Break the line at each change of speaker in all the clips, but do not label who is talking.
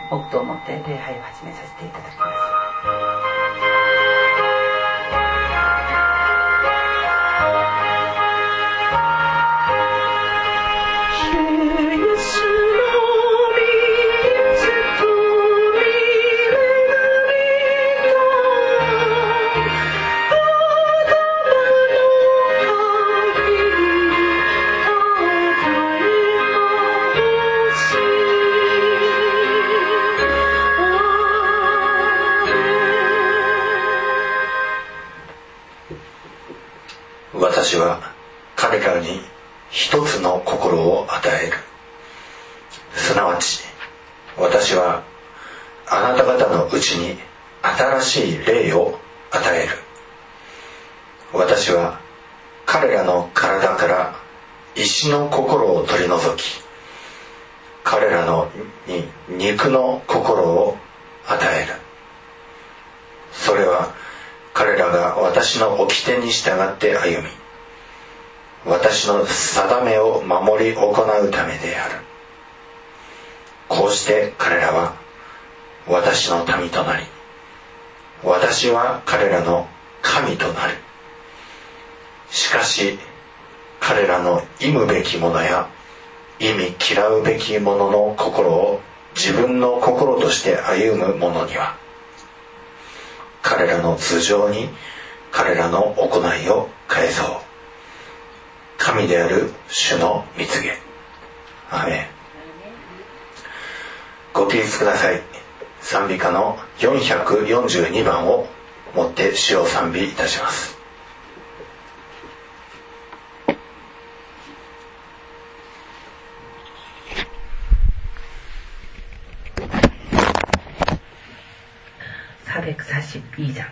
黙祷をもって礼拝を始めさせていただきます。
私は彼らに一つの心を与える。すなわち私はあなた方のうちに新しい霊を与える。私は彼らの体から石の心を取り除き、彼らのに肉の心を与える。それは彼らが私の掟に従って歩み、私の定めを守り行うためである。こうして彼らは私の民となり、私は彼らの神となる。しかし彼らの忌むべきものや忌み嫌うべきものの心を自分の心として歩む者には、彼らの頭上に彼らの行いを返そう。神である主の御告げ。アーメン。ご起立ください。賛美歌の442番をもって主を賛美いたします。
442장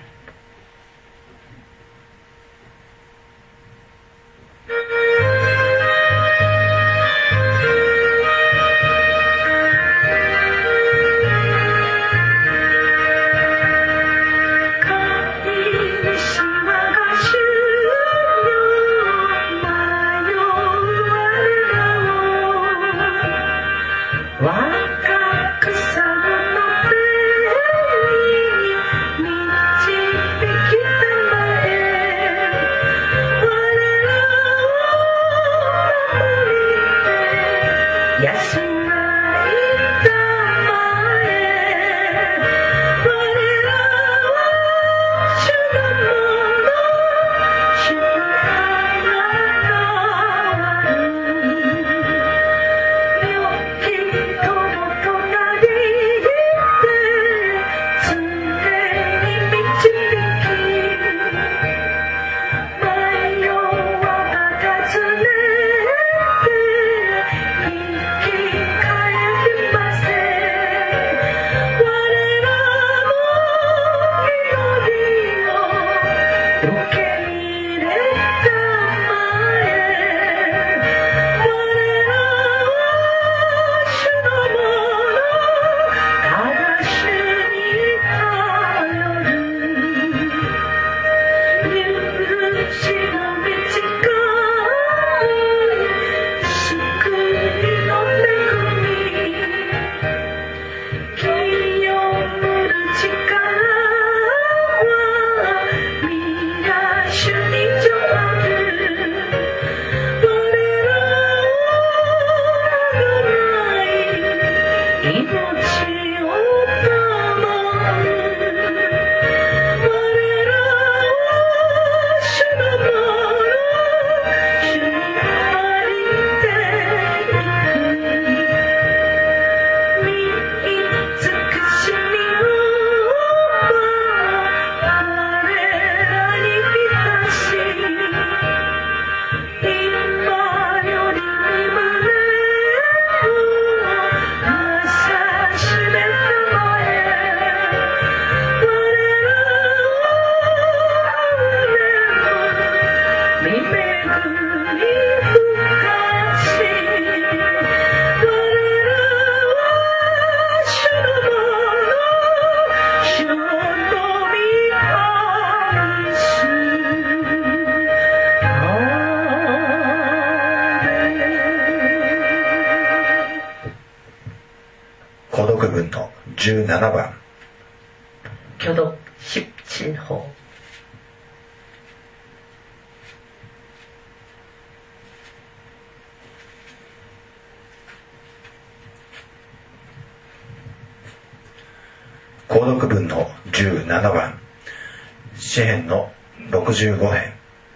購読文の17番。
교독17호。
購読文の17番。詩編の65編。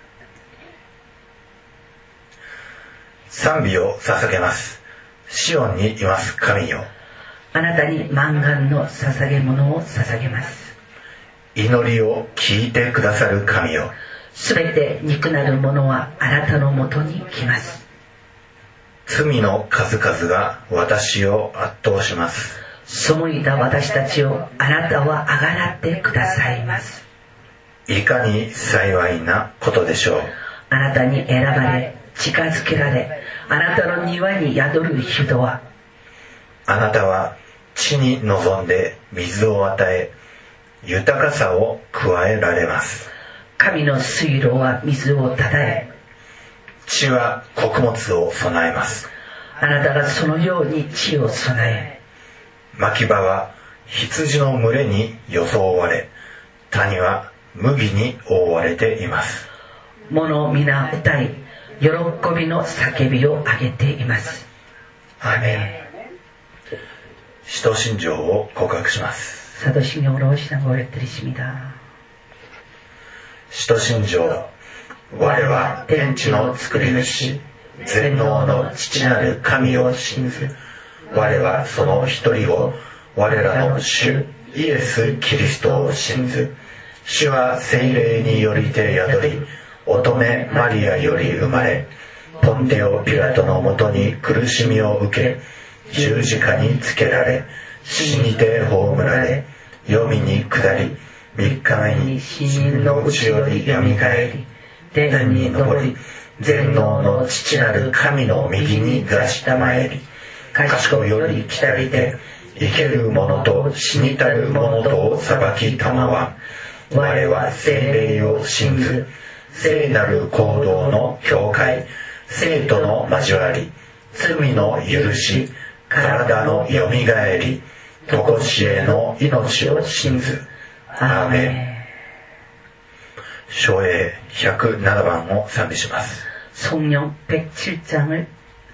賛美を捧げます。シオンにいます神よ。
あなたに満願の捧げ物を捧げます。
祈りを聞いてくださる神よ。
すべて憎なる者はあなたのもとに来ます。
罪の数々が私を圧倒します。
背いた私たちをあなたはあがらってくださいます。
いかに幸いなことでしょう。
あなたに選ばれ近づけられ、あなたの庭に宿る人は、
あなたは地に臨んで水を与え、豊かさを加えられます。
神の水路は水をたたえ、
地は穀物を備えます。
あなたがそのように地を備え、
牧場は羊の群れに装われ、谷は麦に覆われています。
物皆歌い、喜びの叫びを上げています。
アーメン。使徒信条を告白します。
사도신경으로 신앙고백을 드리십니다.
使徒信条。我は天地の作り主、全能の父なる神を信ず。我はその一人を、我らの主イエス・キリストを信ず。主は聖霊によりて宿り、乙女マリアより生まれ、ポンテオ・ピラトのもとに苦しみを受け、十字架につけられ、死にて葬られ、黄泉に下り、3日目に死人のうちよりよみがえり、天に昇り、全能の父なる神の右に座したまえり、賢より来たりて、生ける者と死にたる者とを裁きたまわん。我は聖霊を信ず、聖なる行動の教会、聖徒の交わり、罪の許し、体のよみがえり、とこしえの命を信ず。アーメン。唱詠107番を賛美します。
성령 107장을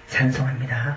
찬송합니다.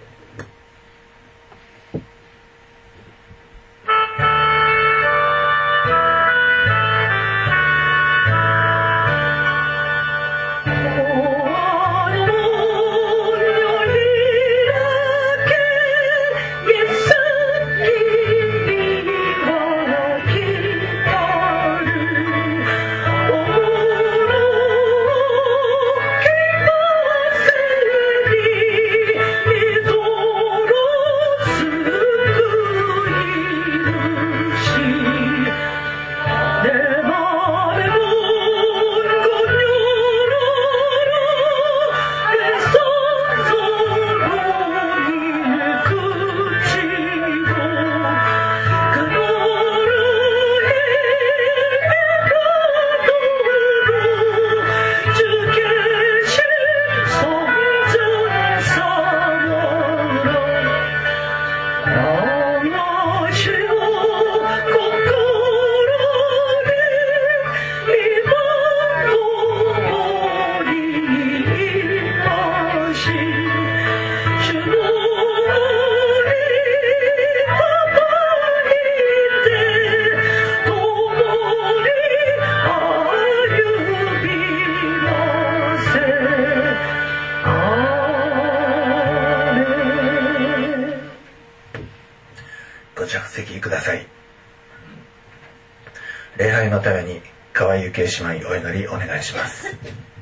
礼拝のために川井幸恵姉妹お祈りお願いします。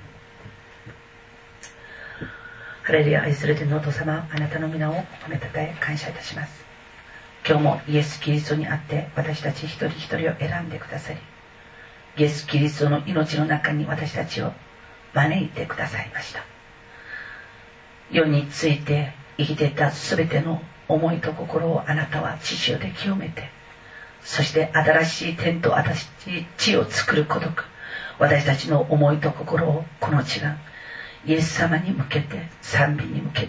ハレルヤ愛する天のお父様、あなたの皆を褒めたたえ感謝いたします。今日もイエス・キリストにあって私たち一人一人を選んでくださり、イエス・キリストの命の中に私たちを招いてくださいました。世について生きていたすべての思いと心をあなたは血潮で清めて、そして新しい天と新しい地を作ることく、私たちの思いと心をこの地がイエス様に向けて、賛美に向けて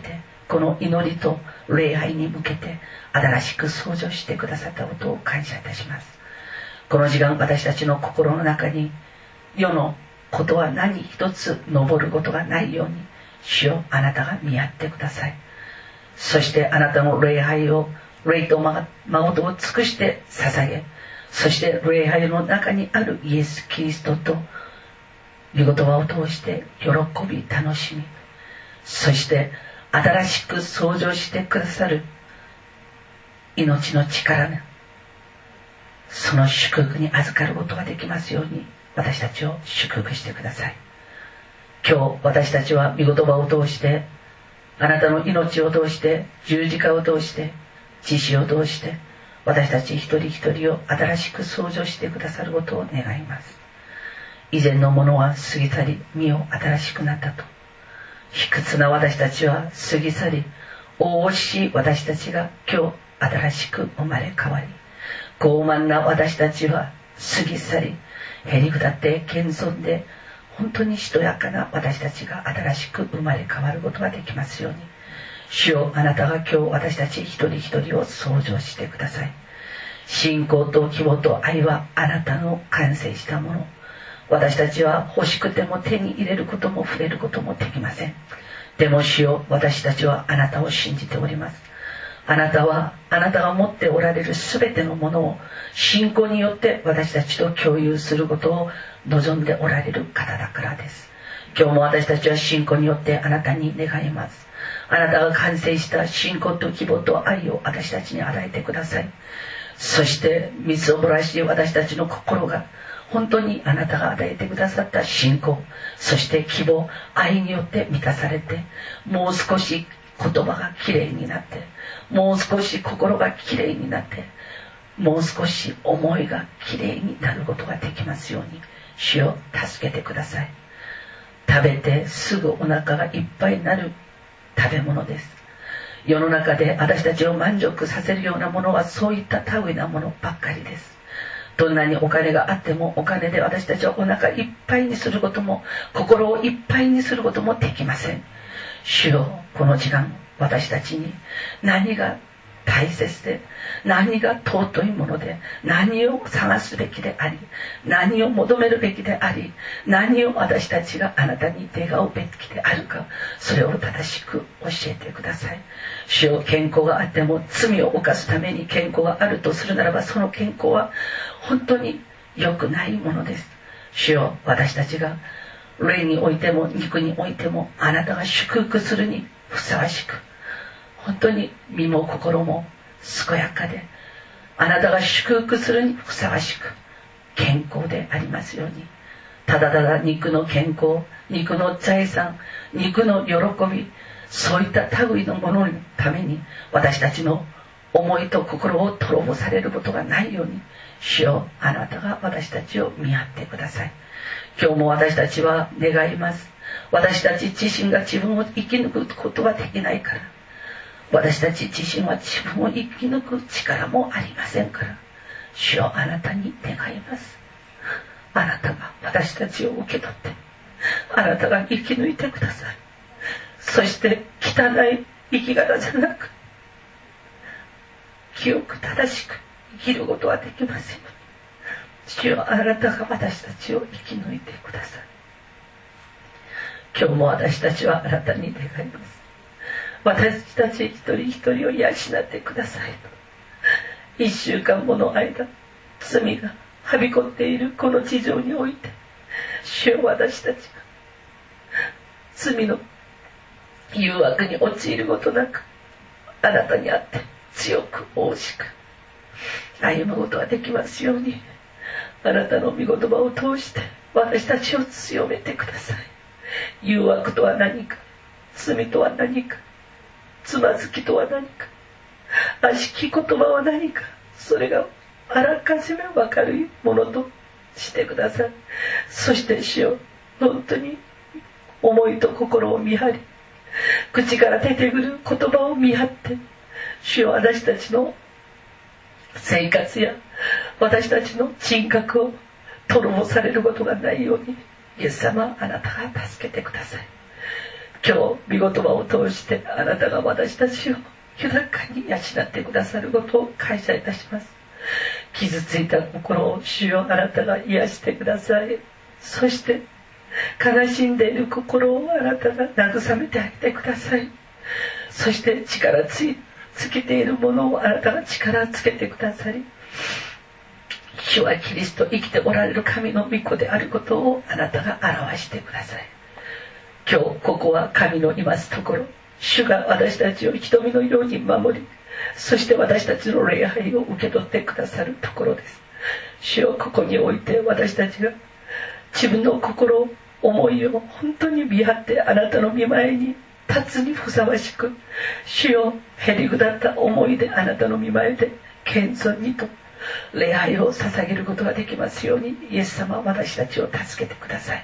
この祈りと礼拝に向けて新しく創造してくださったことを感謝いたします。この時間、私たちの心の中に世のことは何一つ昇ることがないように、主よ、あなたが見張ってください。そしてあなたの礼拝を、霊と誠を尽くして捧げ、そして礼拝の中にあるイエス・キリストと御言葉を通して喜び楽しみ、そして新しく創造してくださる命の力ね、その祝福に預かることができますように、私たちを祝福してください。今日私たちは御言葉を通して、あなたの命を通して、十字架を通して、血潮を通して、私たち一人一人を新しく創造してくださることを願います。以前のものは過ぎ去り、身を新しくなったと。卑屈な私たちは過ぎ去り、大惜しい私たちが今日新しく生まれ変わり、傲慢な私たちは過ぎ去り、へりくだって謙遜で本当にしとやかな私たちが新しく生まれ変わることができますように、主よ、あなたが今日私たち一人一人を創造してください。信仰と希望と愛はあなたの完成したもの。私たちは欲しくても手に入れることも触れることもできません。でも主よ、私たちはあなたを信じております。あなたはあなたが持っておられるすべてのものを信仰によって私たちと共有することを望んでおられる方だからです。今日も私たちは信仰によってあなたに願います。あなたが完成した信仰と希望と愛を私たちに与えてください。そしてみすぼらしい私たちの心が本当にあなたが与えてくださった信仰、そして希望、愛によって満たされて、もう少し言葉がきれいになって、もう少し心がきれいになって、もう少し思いがきれいになることができますように、主を助けてください。食べてすぐお腹がいっぱいになる食べ物です。世の中で私たちを満足させるようなものはそういった類なものばっかりです。どんなにお金があっても、お金で私たちはお腹いっぱいにすることも、心をいっぱいにすることもできません。主よ、この時間私たちに何が大切で、何が尊いもので、何を探すべきであり、何を求めるべきであり、何を私たちがあなたに願うべきであるか、それを正しく教えてください。主よ、健康があっても罪を犯すために健康があるとするならば、その健康は本当に良くないものです。主よ、私たちが霊においても肉においてもあなたが祝福するにふさわしく、本当に身も心も健やかで、あなたが祝福するにふさわしく健康でありますように。ただただ肉の健康、肉の財産、肉の喜び、そういった類のもののために私たちの思いと心を滅ぼされることがないように、主よ、あなたが私たちを見張ってください。今日も私たちは願います。私たち自身が自分を生き抜くことができないから、私たち自身は自分を生き抜く力もありませんから、主よ、あなたに願います。あなたが私たちを受け取って、あなたが生き抜いてください。そして汚い生き方じゃなく、清く正しく生きることはできません。主よ、あなたが私たちを生き抜いてください。今日も私たちはあなたに願います。私たち一人一人を養ってください。1週間もの間、罪がはびこっているこの地上において、主よ、私たちが罪の誘惑に陥ることなく、あなたにあって強く大しく歩むことができますように、あなたの御言葉を通して私たちを強めてください。誘惑とは何か、罪とは何か、つまずきとは何か、悪しき言葉は何か、それがあらかじめ分かるものとしてください。そして主よ、本当に思いと心を見張り、口から出てくる言葉を見張って、主よ、私たちの生活や私たちの人格を滅ぼされることがないように、イエス様、あなたが助けてください。 今日御言葉を通してあなたが私たちを豊かに養ってくださることを感謝いたします。傷ついた心を主よあなたが癒してください。そして悲しんでいる心をあなたが慰めてあげてください。そして力つけているものをあなたが力つけてくださり、主はキリスト生きておられる神の御子であることをあなたが表してください。今日ここは神のいますところ、主が私たちを瞳のように守り、そして私たちの礼拝を受け取ってくださるところです。主よ、ここにおいて私たちが自分の心思いを本当に見張ってあなたの御前に立つにふさわしく、主よへりくだった思いであなたの御前で謙遜にと礼拝を捧げることができますように、イエス様は私たちを助けてください。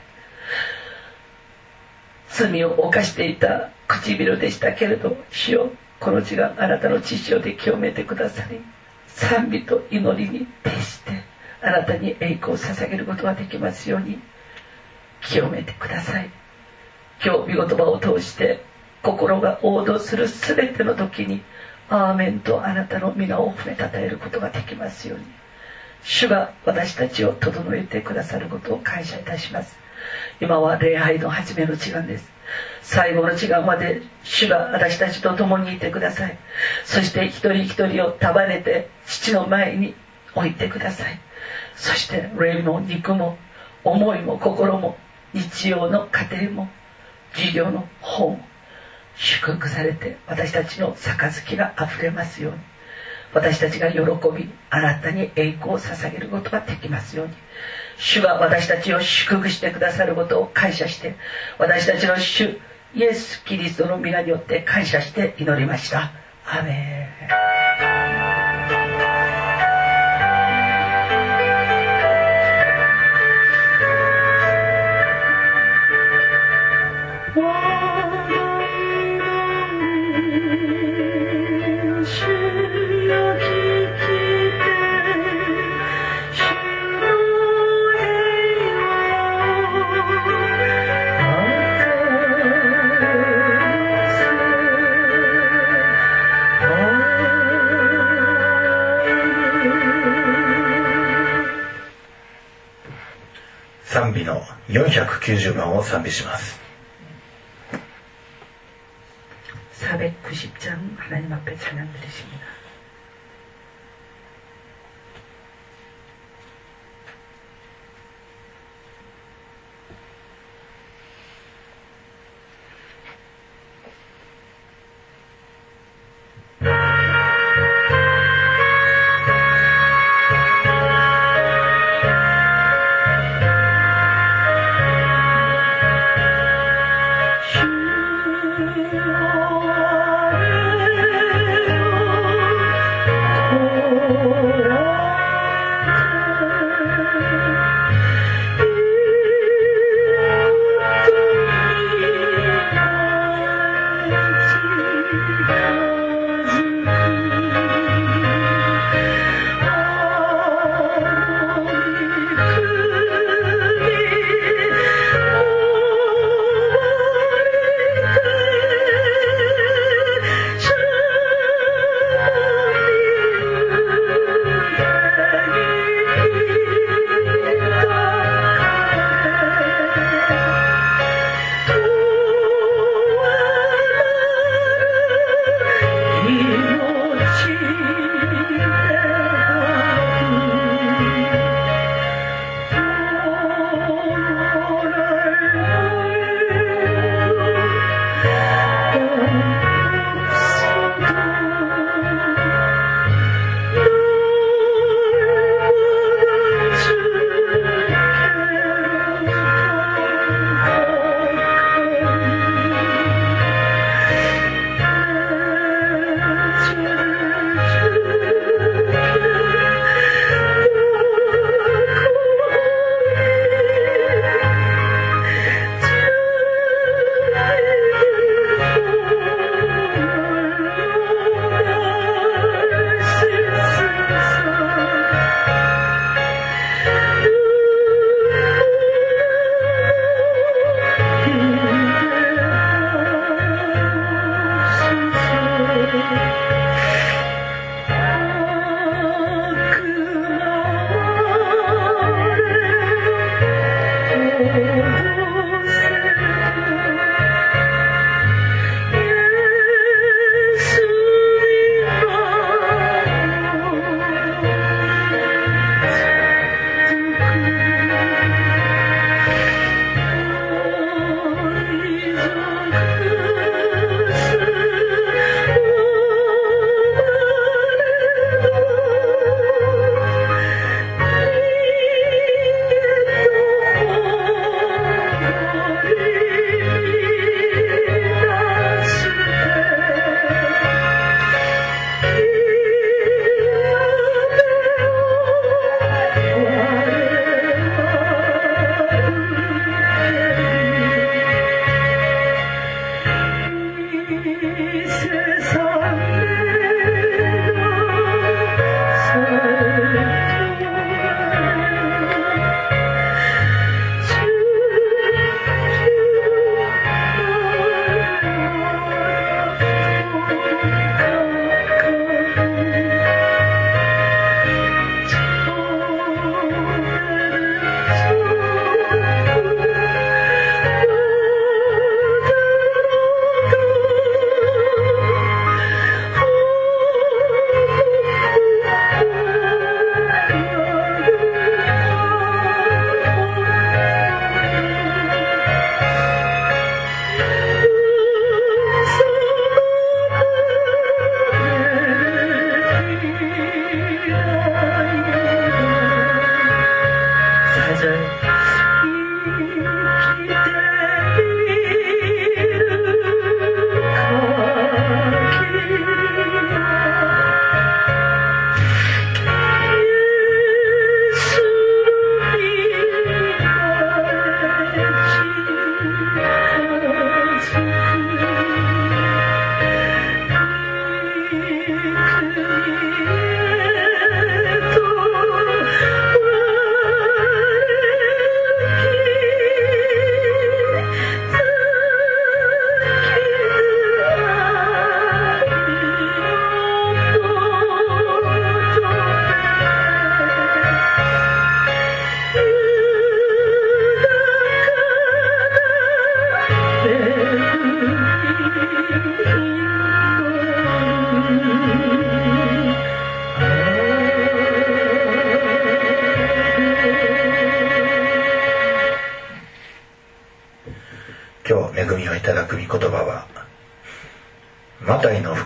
罪を犯していた唇でしたけれど、主よこの地があなたの血潮で清めてくださり、賛美と祈りに徹してあなたに栄光を捧げることができますように清めてください。今日御言葉を通して心が応答するすべての時にアーメンとあなたの皆を褒めたたえることができますように、主が私たちを整えてくださることを感謝いたします。今は礼拝の初めの時間です。最後の時間まで主が私たちと共にいてください。そして一人一人を束ねて父の前に置いてください。そして霊も肉も思いも心も日曜の家庭も授業の方も祝福されて、私たちの杯があふれますように、私たちが喜びあなたに栄光を捧げることができますように、主が私たちを祝福してくださることを感謝して、私たちの主イエス・キリストの皆によって感謝して祈りました。アーメン。
賛美の490番を賛美します。
490장 하나님 앞에 찬양 드리십니다.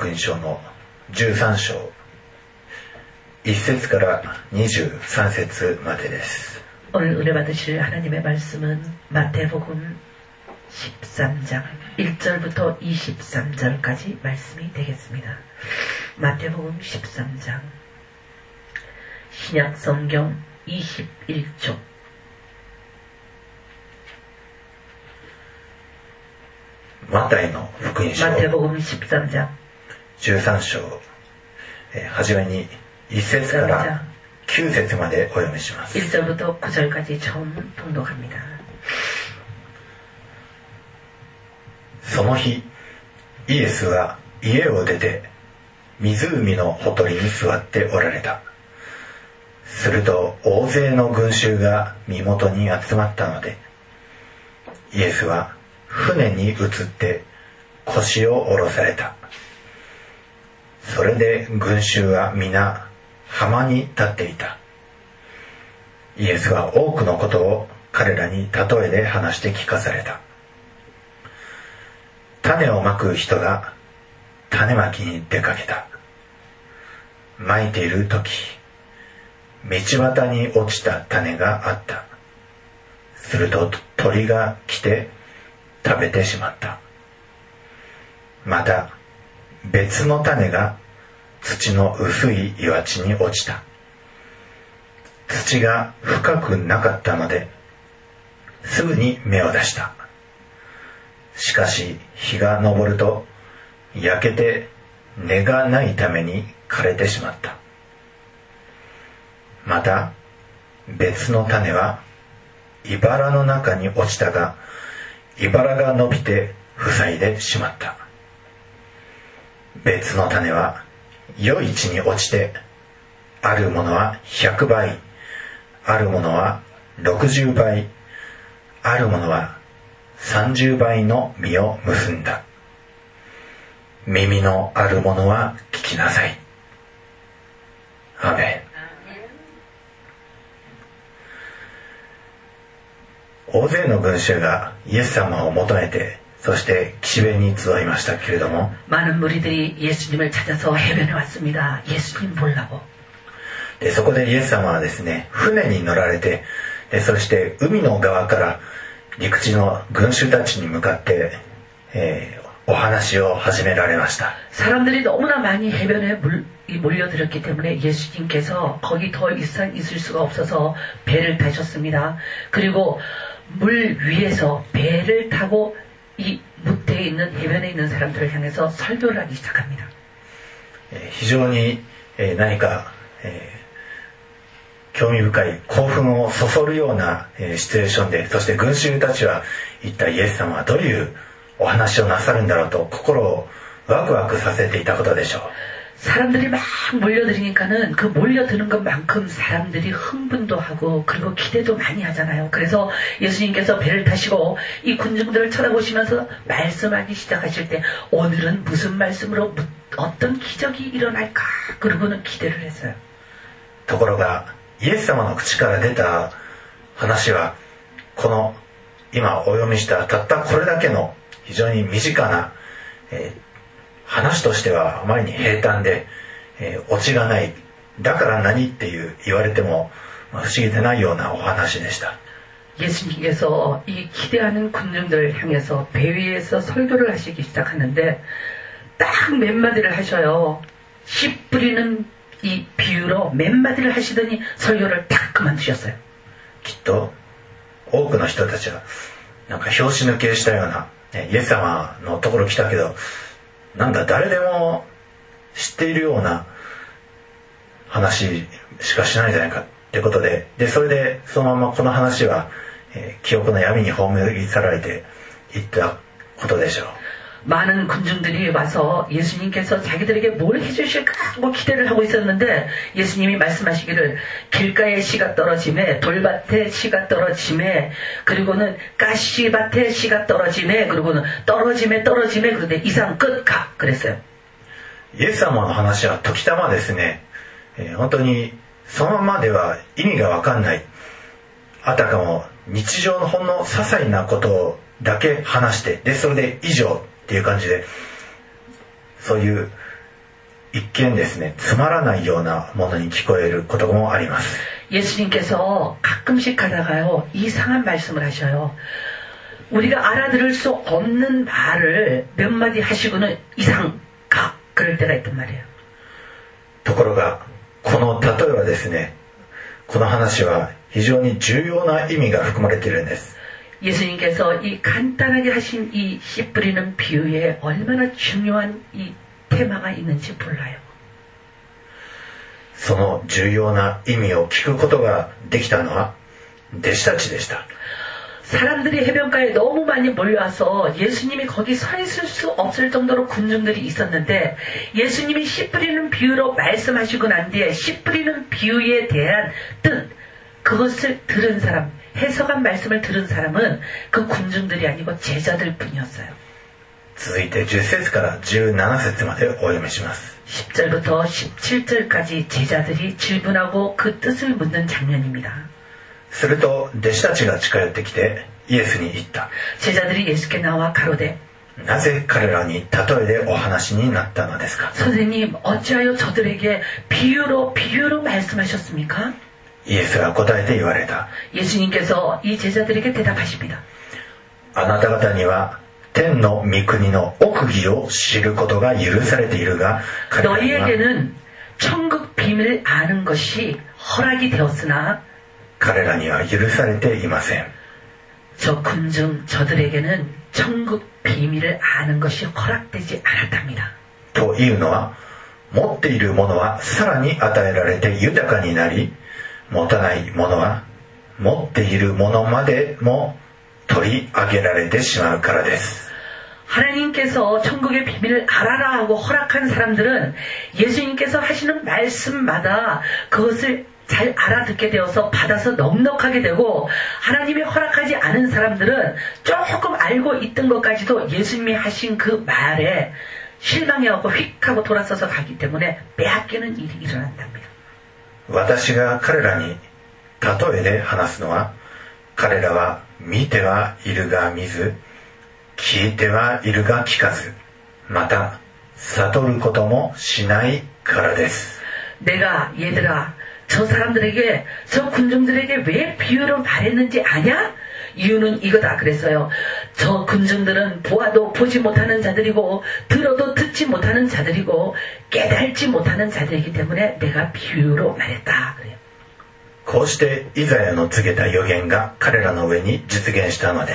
音書の13章1節から23節までです。
오늘 은혜 받으실 하나님의 말씀은 마태복음 13장 1절부터 23절까지 말씀이 되겠습니다. 마태복음 13장 신약성경 21쪽
マタイの福音書
마태복음 13장
13章はじめに1節から9節までお読みします。
1절부터 9절까지 처음 통독합니다.
その日イエスは家を出て湖のほとりに座っておられた。すると大勢の群衆が身元に集まったので、イエスは船に移って腰を下ろされた。それで群衆は皆浜に立っていた。イエスは多くのことを彼らに例えで話して聞かされた。種をまく人が種まきに出かけた。まいている時、道端に落ちた種があった。すると鳥が来て食べてしまった。また別の種が土の薄い岩地に落ちた。土が深くなかったのですぐに芽を出した。しかし日が昇ると焼けて根がないために枯れてしまった。また別の種は茨の中に落ちたが、茨が伸びて塞いでしまった。別の種は良い地に落ちて、あるものは100倍、あるものは60倍、あるものは30倍の実を結んだ。耳のあるものは聞きなさい。アーメン。大勢の群衆がイエス様を求めて、そして岸辺に集いましたけれども、
많은 무리들이 예수님을 찾아서 해변에 왔습니다. 예수님 보려고.
でそこでイエス様はですね、船に乗られて、そして海の側から陸地の群衆たちに向かって、お話を始められました。
사람들이 너무나 많이 해변에 몰려들었기 때문에 예수님께서 거기 더 이상 있을 수가 없어서 배를 타셨습니다. 그리고 물 위에서 배를 타고 이 무태에 있는 해변에 있는 사람들을 향해서 설교를 하기 시작합니다.
非常に何か興味深い興奮をそそるようなシチュエーションで、そして群衆たちは一体イエス様はどういうお話をなさるんだろうと心をワクワクさせていたことでしょう。
사람들이 막 몰려들으니까는 그 몰려드는 것만큼 사람들이 흥분도 하고 그리고 기대도 많이 하잖아요. 그래서 예수님께서 배를 타시고 이 군중들을 쳐다보시면서 말씀하기 시작하실 때 오늘은 무슨 말씀으로 어떤 기적이 일어날까 그러고는 기대를 했어요.
ところがイエス様の口から出た話はこの今お読みしたたったこれだけの非常に身近な、話としてはあまりに平坦で、オチがない。だから何って言われても不思議でないようなお話でした。
예수님께서 이 기대하는 군중들을 향해서 배 위에서 설교를 하시기 시작하는데 딱 몇 마디를 하셔요. 씨 뿌리는 이 비유로 몇 마디를 하시더니 설교를 딱 그만두셨어요.
きっと多くの人たちはなんか拍子抜けしたような、イエス様のところ来たけど、なんだ誰でも知っているような話しかしないんじゃないかってことで、それでそのままこの話は、記憶の闇に葬り去られていったことでしょう。
많은 군중들이 와서 예수님께서 자기들에게 뭘 해주실까 하고 기대를 하고 있었는데 예수님이 말씀하시기를 길가에 씨가 떨어짐에 돌밭에 씨가 떨어짐에 그리고는 가시밭에 씨가 떨어짐에 그리고는 떨어짐에 그런데 이상 끝 가 그랬어요.
イエス様の話は時たまですね、本当にそのままでは意味が分かんない、あたかも日常のほんの些細なことだけ話して、それで以上っていう感じで、そういう一見ですね、つまらないようなものに聞こえることもあります。
예수님께서 가끔씩 가다가요 이상한 말씀을 하셔요. 우리가 알아들을 수 없는 말을 몇 마디 하시고는 이상 가 그럴 때가 있단 말이에요.
ところがこの例えはですね、この話は非常に重要な意味が含まれているんです。
예수님께서 이 간단하게 하신 이 씨 뿌리는 비유에 얼마나 중요한 이 테마가 있는지 몰라요.
その重要な意味を聞くことができたのは弟子たちでした。
사람들이 해변가에 너무 많이 몰려와서 예수님이 거기 서 있을 수 없을 정도로 군중들이 있었는데 예수님이 씨 뿌리는 비유로 말씀하시고 난 뒤에 씨 뿌리는 비유에 대한 뜻, 그것을 들은 사람, 해석한 말씀을 들은 사람은 그 군중들이 아니고 제자들 뿐이었어요.
続いて10節から17節までお読みします。
10절부터 17절까지 제자들이 질문하고 그 뜻을 묻는 장면입니다.
すると弟子たちが近寄ってきてイエスに言った。
제자들이 예수께 나와 가로되
なぜ彼らに例えでお話になったのですか。
선생님 어찌하여 저들에게 비유로 말씀하셨습니까?
イエスが答えて言われた。
예수님께서 이 제자들에게 대답하십니다.
あなた方には天の御国の奥義を知ることが許されているが、彼らには
너희에게는 천국 비밀을 아는 것이 허락이 되었으나
彼らには許されていません。
저 군중 저들에게는 천국 비밀을 아는 것이 허락되지 않았답니다.
というのは、持っているものはさらに与えられて豊かになり、持たないものは持っているものまでも取り上げられてしまうからです。
하나님께서 천국의 비밀을 알아라 하고 허락한 사람들은 예수님께서 하시는 말씀마다 그것을 잘 알아듣게 되어서 받아서 넉넉하게 되고, 하나님이 허락하지 않은 사람들은 조금 알고 있던 것까지도 예수님이 하신 그 말에 실망해하고 휙 하고 돌아서서 가기 때문에 빼앗기는 일이 일어난답니다.
私が彼らに例えで話すのは、彼らは見てはいるが見ず、聞いてはいるが聞かず、また悟ることもしないからです。
내가 얘들아, 저 사람들에게, 저 군중들에게 왜 비유로 말했는지 아냐? 이유는 이거다 그랬어요. 저 군중들은 보아도 보지 못하는 자들이고 들어도 듣지 못하는 자들이고 깨달지 못하는 자들이기 때문에 내가 비유로 말했다 그래요.
こうしてイザヤの告げた預言が彼らの上に実現したのです。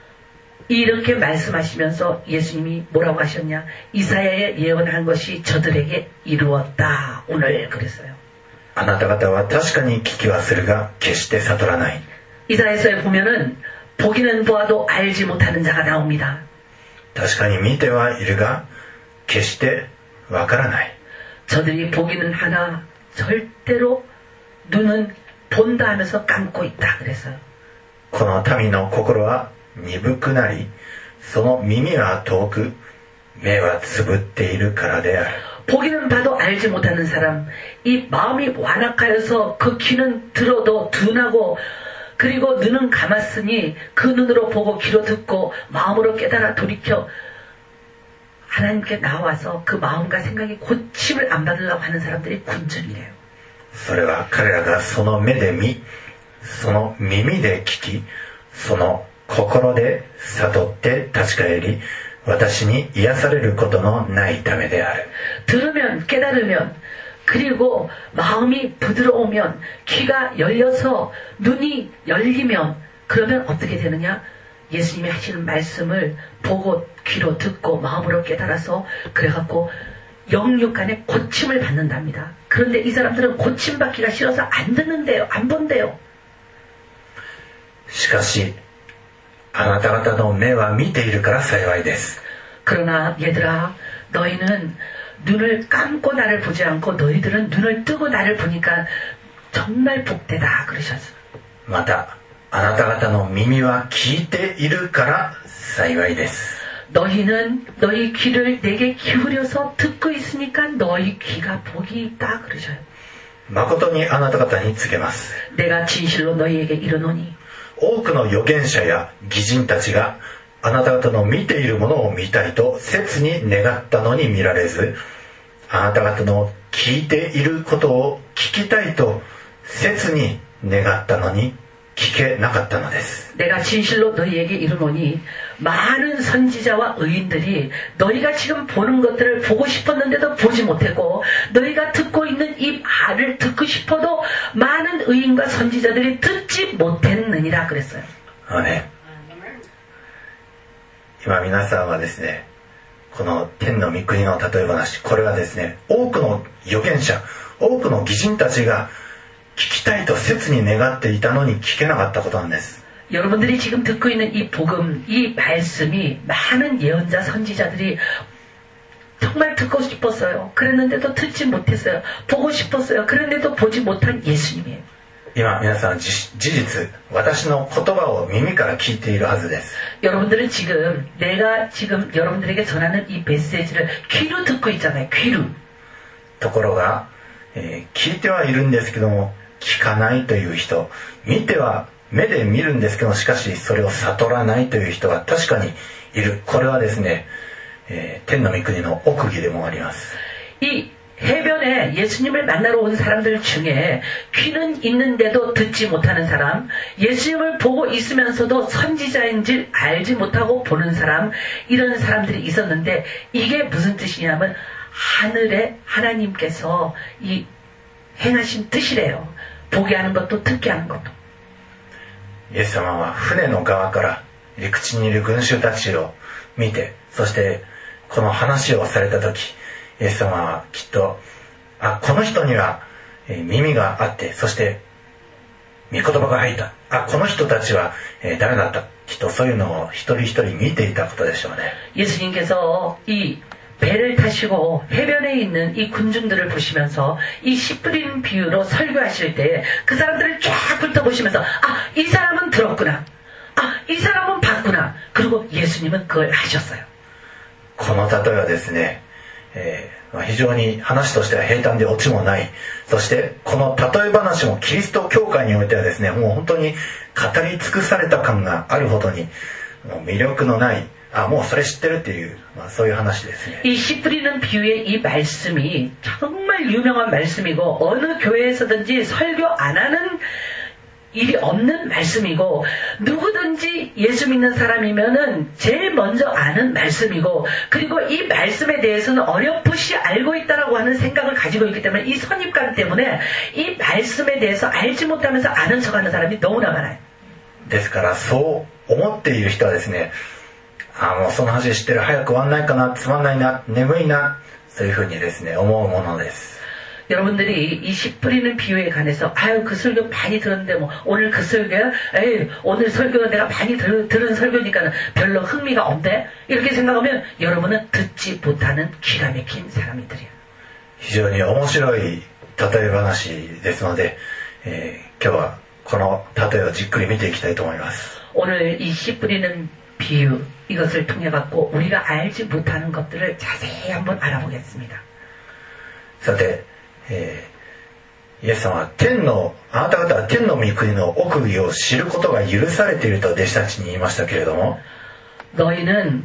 이렇게 말씀하시면서 예수님이 뭐라고 하셨냐? 이사야의 예언한 것이 저들에게 이루었다 오늘 그랬어요.
あなた方は確かに聞きはするが決して悟らない。
이사야서에 보면은 보기는 보아도 알지 못하는 자가 나옵니다.
確かに見てはいるが決してわからない。
저들이 보기는 하나 절대로 눈은 본다 하면서 감고 있다 그랬어요.
この民の心は鈍くなり、その耳は遠く、目はつぶっているからである。
보기는 봐도 알지 못하는 사람, 이 마음이 완악하여서 그 귀는 들어도 둔하고 그리고 눈은 감았으니 그 눈으로 보고 귀로 듣고 마음으로 깨달아 돌이켜 하나님께 나와서 그 마음과 생각이 고침을 안 받으려고 하는 사람들이 군중이래요.
それは彼らがその目で見、その耳で聞き、その心で悟って立ち返り、私に癒されることのないためである。
들으면 깨달으면 그리고 마음이 부드러우면 귀가 열려서 눈이 열리면 그러면 어떻게 되느냐? 예수님이 하시는 말씀을 보고 귀로 듣고 마음으로 깨달아서 그래갖고 영육간에 고침을 받는답니다. 그런데 이 사람들은 고침받기가 싫어서 안 듣는데요. 안 본대요.
しかしあなた方の目は見ているから幸いです。
그러나 얘들아, 너희는 눈을 감고 나를 보지 않고 너희들은 눈을 뜨고 나를 보니까 정말 복되다 그러셨어요.
またあなた方の耳は聞いているから幸いです。
너희는 너희 귀를 내게 기울여서 듣고 있으니까 너희 귀가 복이 있다 그러셔요.
誠にあなた方に告げます。
내가 진실로 너희에게 이르노니
多くの預言者や義人たちがあなた方の見ているものを見たいと切に願ったのに見られず、 あなた方の聞いていることを聞きたいと切に願ったのに聞けなかったのです。
내가 진실로 너희에게 이르노니 많은 선지자와 의인들이 너희가 지금 보는 것들을 보고 싶었는데도 보지 못했고 너희가 듣고 있는 이 말을 듣고 싶어도 많은 의인과 선지자들이 듣지 못했느니라 그랬어요.
ね、今皆さんはですね、この天の御国の例え話、これはですね、多くの預言者、多くの義人たちが聞きたいと切に願っていたのに聞けなかったことなんです。
여러분들이 지금 듣고 있는 이 복음, 이 말씀이 많은 예언자 선지자들이 정말 듣고 싶었어요. 그랬는데도 듣지 못했어요. 보고 싶었어요. 그랬는데도 보지 못한 예수님이에요.
今皆さん事実、私の言葉を耳から聞いているはずです。
여러분들은 지금 내가 지금 여러분들에게 전하는 이 메시지를 귀로 듣고 있잖아요. 귀로.
ところが、聞いてはいるんですけども聞かないという人、見ては目で見るんですけどもしかしそれを悟らないという人は確かにいる。これはですね、天の御国の奥義でもあります。
이 해변에 예수님을 만나러 온 사람들 중에 귀는 있는데도 듣지 못하는 사람, 예수님을 보고 있으면서도 선지자인지 알지 못하고 보는 사람, 이런 사람들이 있었는데 이게 무슨 뜻이냐면 하늘에 하나님께서 이 행하신 뜻이래요. 보게 하는 것도 듣게 하는 것도.
イエス様は船の側から陸地にいる群衆たちを見て、そしてこの話をされた時、イエス様はきっと、この人には耳があって、そして御言葉が入った。この人たちは誰だった。きっとそういうのを一人一人見ていたことでしょうね。
예수님께서 이 배를 타시고 해변에 있는 이 군중들을 보시면서 이 씨 뿌리는 비유로 설교하실 때 그 사람들을 쫙 훑어보시면서 이 사람은 들었구나. 이 사람은 봤구나. 그리고 예수님은 그걸 하셨어요.
この例えはですね、非常に話としては平坦でオチもない。そしてこの例え話もキリスト教会においてはですね、もう本当に語り尽くされた感があるほどにもう魅力のない、もうそれ知ってるっていう、そういう話ですね。
이 씨 뿌리는 비유의 이 말씀이 정말 유명한 말씀이고 어느 교회에서든지 설교 안 하는 일이 없는 말씀이고 누구든지 예수 믿는 사람이면은 제일 먼저 아는 말씀이고 그리고 이 말씀에 대해서는 어렴풋이 알고 있다라고 하는 생각을 가지고 있기 때문에 이 선입관 때문에 이 말씀에 대해서 알지 못하면서 아는 척하는 사람이 너무나 많아요.
ですからそう思っている人はですね、もうその話知ってる、早く終わんないかな、つまんないな、眠いな、そういうふうにですね思うものです。
여러분들이 이 씨 뿌리는 비유에 관해서 그 설교 많이 들었는데 뭐 오늘 그 설교야? 오늘 설교는 내가 많이 들은 설교니까 별로 흥미가 없네? 이렇게 생각하면 여러분은 듣지 못하는 기가 막힌 사람들이에요.
非常に面白い例え話ですので、今日はこの例えをじっくり見ていきたいと思います。
오늘 이 씨 뿌리는 비유 이것을 통해 갖고 우리가 알지 못하는 것들을 자세히 한번 알아보겠습니다.
さて、イエス様はあなた方は天の御国の奥義を知ることが許されていると弟子たちに言いましたけれども、
너희는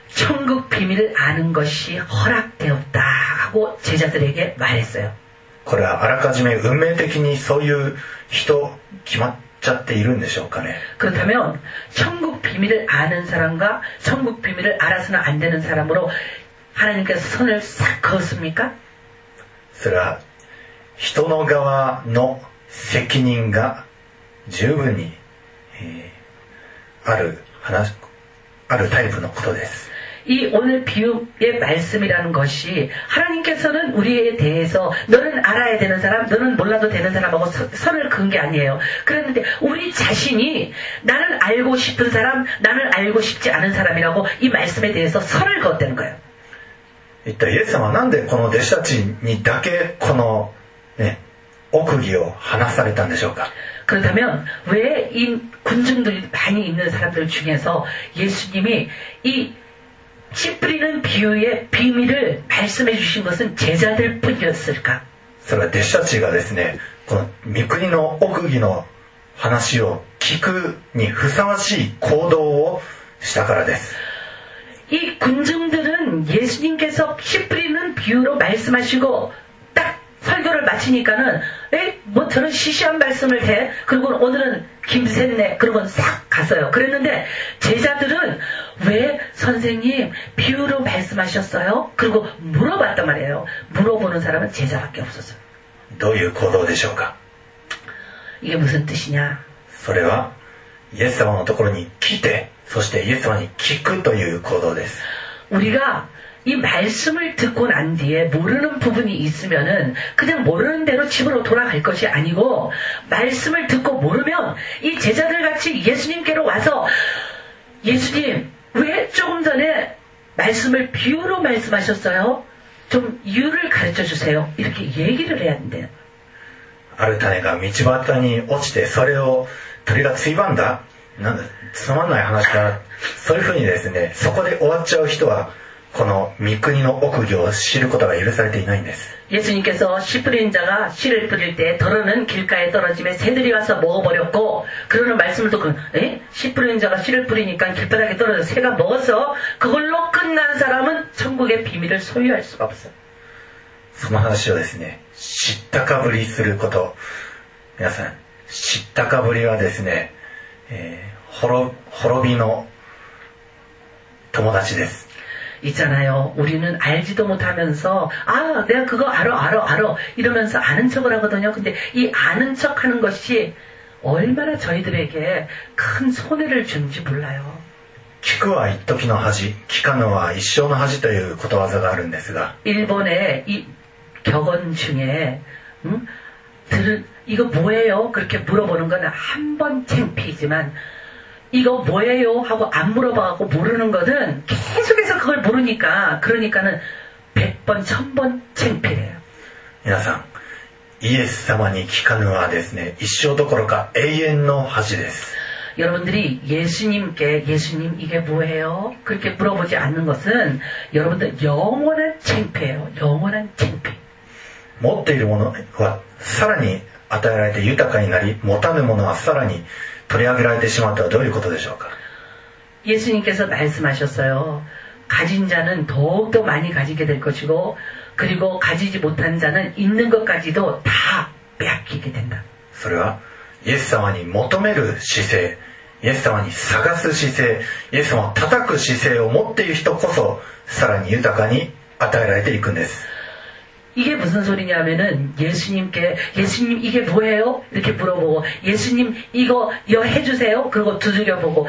천국 비밀을 아는 것이 허락되었다 하고 제자들에게 말했어요.
これはあらかじめ運命的にそういう人決まっちゃっているんでしょうかね。
그렇다면 천국 비밀을 아는 사람과 천국 비밀을 알아서는 안 되는 사람으로 하나님께서 선을 싹 그었습니까?
それは人の側の責任が十分に、あるタイプのことです。
이 오늘 비유의 말씀이라는 것이 하나님께서는 우리에 대해서 너는 알아야 되는 사람, 너는 몰라도 되는 사람하고 선을 그은 게 아니에요. 그랬는데 우리 자신이 나는 알고 싶은 사람, 나는 알고 싶지 않은 사람이라고 이 말씀에 대해서 선을 그었다는 거예요.
一体イエス様はなんでこの弟子たちにだけこの奥義を話されたんでしょうか。
그렇다면 왜 이 군중들이 많이 있는 사람들 중에서 예수님이 이 씨 뿌리는 비유의 비밀을 말씀해 주신 것은 제자들 뿐이었을까?
それは弟子たちがですね、この御国の奥義の話を聞くにふさわしい行動をしたからです。
이 군중들은 예수님께서 씨 뿌리는 비유로 말씀하시고 딱 설교를 마치니까는 뭐 저런 시시한 말씀을 해. 그리고 오늘은 김샜네. 그러고 싹 갔어요. 그랬는데 제자들은 왜 선생님 비유로 말씀하셨어요? 그리고 물어봤단 말이에요. 물어보는 사람은 제자밖에 없었어요.
どういう行動でしょうか?
이게 무슨 뜻이냐?
それはイエス様のところに来て、そしてイエス様に聞くという行動です。
우리가 이 말씀을 듣고 난 뒤에 모르는 부분이 있으면은 그냥 모르는 대로 집으로 돌아갈 것이 아니고 말씀을 듣고 모르면 이 제자들 같이 예수님께로 와서 예수님 왜 조금 전에 말씀을 비유로 말씀하셨어요? 좀 이유를 가르쳐 주세요. 이렇게 얘기를 해야 된대요.
ある種が道端に落ちてそれを鳥がついばんだ、なんだつまんない話だ、そういうふうにですね、そこで終わっちゃう人はこの御国の奥義を知ることが許されていないんです。
예수님께서 씨 뿌리는 자가 씨를 뿌릴 때 덜어는 길가에 떨어짐에 새들이 와서 먹어버렸고 그러는 말씀을 듣고 씨 뿌리는 자가 씨를 뿌리니까 길바닥에 떨어져 새가 먹어서 그걸로 끝난 사람은 천국의 비밀을 소유할 수가 없어요.
その話をですね、知ったかぶりすること。皆さん、知ったかぶりはですね、滅びの友達です。
있잖아요. 우리는 알지도 못하면서 내가 그거 알아 이러면서 아는 척을 하거든요. 근데 이 아는 척하는 것이 얼마나 저희들에게 큰 손해를 주는지 몰라요.
聞くは一時の恥、聞かぬは一生の恥ということわざがあるんですが、
일본의 이 격언 중에 이거 뭐예요? 그렇게 물어보는 건 한 번 창피지만 이거 뭐예요? 하고 안 물어봐갖고 모르는 거는 계속해서 그걸 모르니까 그러니까는 100번, 1000번 창피해요.
皆さん、イエス様に聞かぬはですね、一生どころか永遠の恥です。
여러분들이 예수님께 예수님 이게 뭐예요? 그렇게 물어보지 않는 것은 여러분들 영원한 창피예요. 영원한 창피.
持っているものはさらに与えられて豊かになり、持たぬものはさらに取り上げられてしまうとはどういうことでしょうか?
예수님께서 말씀하셨어요. 가진 자는 더욱더 많이 가지게 될 것이고 그리고 가지지 못한 자는 있는 것까지도 다 빼앗기게 된다.
それはイエス様に求める姿勢、イエス様に探す姿勢、イエス様を叩く姿勢を持っている人こそさらに豊かに与えられていくんです。
이게 무슨 소리냐면은 예수님께 예수님 이게 뭐예요? 이렇게 물어보고 예수님 이거 해주세요. 그리고 두드려보고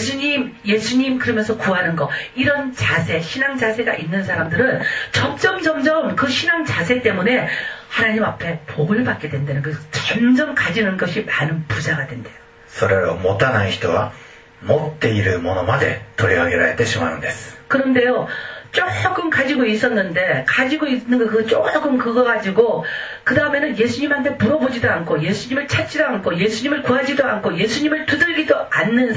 예수님 그러면서 구하는 거 이런 자세 신앙 자세가 있는 사람들은 점점 그 신앙 자세 때문에 하나님 앞에 복을 받게 된다는 거 점점 가지는 것이 많은 부자가 된대요.
それらを持たない人は持っているものまで取り上げられてしまうんです。
그런데요. 조금 가지고 있었는데 가지고 있는 거 그 조금 그거 가지고 그 다음에는 예수님한테 물어보지도 않고 예수님을 찾지도 않고 예수님을 구하지도 않고 예수님을 두들기지도 않는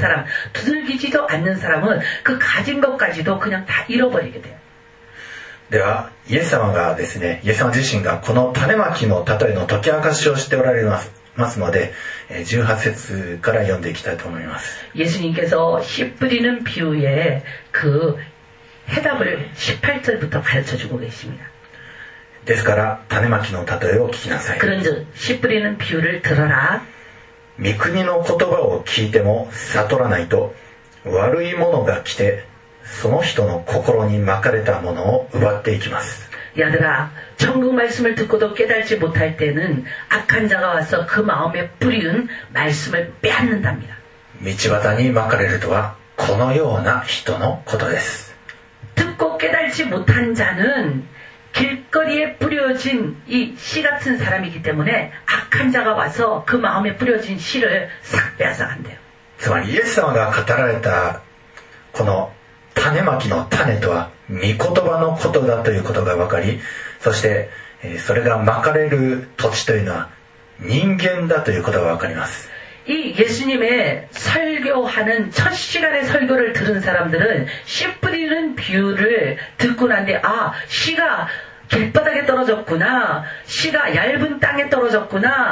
사람은 그 가진 것까지도 그냥 다 잃어버리게 돼요.
ではイエス様がですね、イエス様自身がこの種まきの例えの解き明かしをしておられますので、18節から読んでいきたいと思います。
예수님께서 씨 뿌리는 비유에 그 해답을 18절부터 가르쳐주고 계십니다.
ですから種まきの例えを聞きなさい。
그런즉 씨 뿌리는 비유를 들어라.
御国の言葉を聞いても悟らないと悪いものが来てその人の心にまかれたものを奪っていきます。
야들아 천국 말씀을 듣고도 깨달지 못할 때는 악한 자가 와서 그 마음에 뿌리는 말씀을 빼앗는답니다.
道端にまかれるとはこのような人のことです。
듣고 깨달지 못한 자는 길거리에 뿌려진 이 씨 같은 사람이기 때문에 악한 자가 와서 그 마음에 뿌려진 씨를 싹 빼앗아 간대요.
つまりイエス様が語られたこの種まきの種とは御言葉のことだということが分かり、そしてそれがまかれる土地というのは人間だということが分かります。
이 예수님의 설교하는 첫 시간의 설교를 들은 사람들은 씨 뿌리는 비유를 듣고 난 뒤에 씨가 길바닥에 떨어졌구나, 씨가 얇은 땅에 떨어졌구나,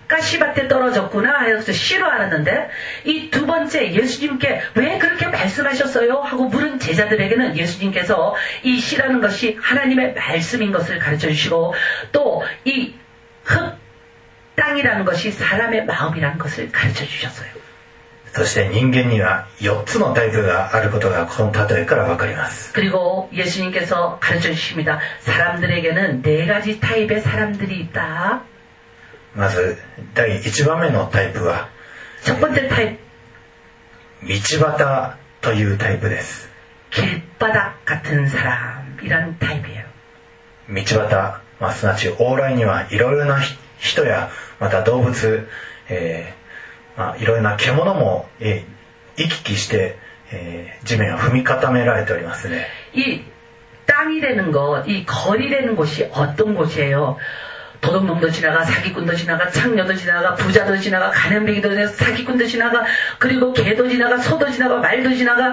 가시밭에 떨어졌구나 해서 싫어하는데 이 두 번째 예수님께 왜 그렇게 말씀하셨어요? 하고 물은 제자들에게는 예수님께서 이 씨라는 것이 하나님의 말씀인 것을 가르쳐 주시고 또 이 흙, 땅이라는 것이 사람의 마음이라는 것을 가르쳐 주셨어요.
そして人間には4つのタイプがあることがこの例えからわかります。
그리고 예수님께서 가르쳐 주십니다. 사람들에게는 4가지 타입의 사람들이 있다.
まず第1番目のタイプは
첫 번째 타입
道端というタイプです。
길바닥 같은 사람이란 타입이에요.
道端、すなわち往来にはいろいろな人やまた動物、いろいろな獣も、行き来して、地面を踏み固められておりますね。
이 땅이라는 것, 이 거리라는 곳이 어떤 곳이에요? 도둑놈도 지나가, 사기꾼도 지나가, 창녀도 지나가, 부자도 지나가, 가난뱅이도 지나가, 사기꾼도 지나가, 그리고 개도 지나가, 소도 지나가, 말도 지나가,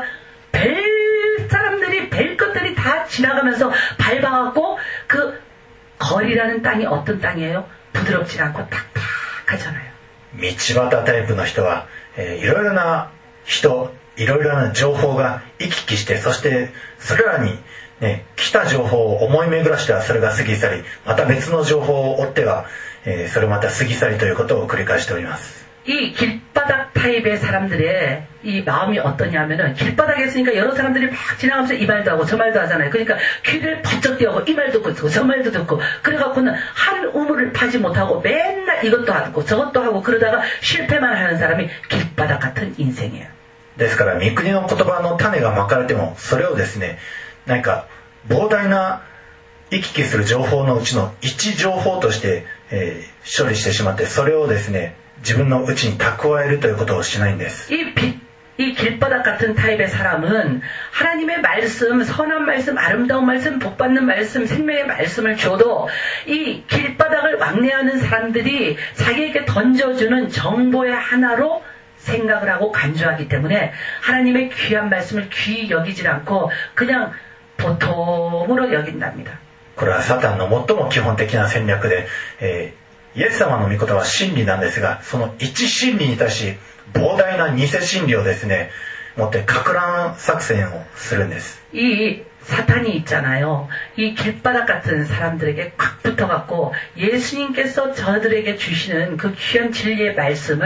사람들이 뵐 것들이 다 지나가면서 밟아갖고 그 거리라는 땅이 어떤 땅이에요? 부드럽지 않고 딱딱하잖아요.
道端タイプの人は、いろいろな人、いろいろな情報が行き来して、そしてそれらに、来た情報を思い巡らしてはそれが過ぎ去り、また別の情報を追っては、それまた過ぎ去りということを繰り返しております。
이 길바닥 타입의 사람들의 이 마음이 어떠냐면은 길바닥에 있으니까 여러 사람들이 막 지나가면서 이 말도 하고 저 말도 하잖아요. 그러니까 귀를 번쩍 띄우고 이 말도 듣고 저 말도 듣고 그래갖고는 한 우물을 파지 못하고 맨날 이것도 하고 저것도 하고 그러다가 실패만 하는 사람이 길바닥 같은 인생이에요.
ですから御国の言葉の種がまかれてもそれをですね、何か膨大な行き来する情報のうちの一情報として、処理してしまってそれをですね自分のうちに蓄えるということをしないんです。
이 길바닥 같은 타입의 사람은 하나님의 말씀, 선한 말씀, 아름다운 말씀, 복받는 말씀, 생명의 말씀을 줘도 이 길바닥을 왕래하는 사람들이 자기에게 던져주는 정보의 하나로 생각을 하고 간주하기 때문에 하나님의 귀한 말씀을 귀히 여기질 않고 그냥 보통으로 여긴답니다.
これはサタンの最も基本的な戦略で、イエス様の御言葉は真理なんですが、その一真理に対し膨大な偽真理をですね、持って撹乱作戦をするんです。
이 사탄이 있잖아요. 이 길바닥 같은 사람들에게 꽉 붙어갖고 예수님께서 저들에게 주시는 그 귀한 진리의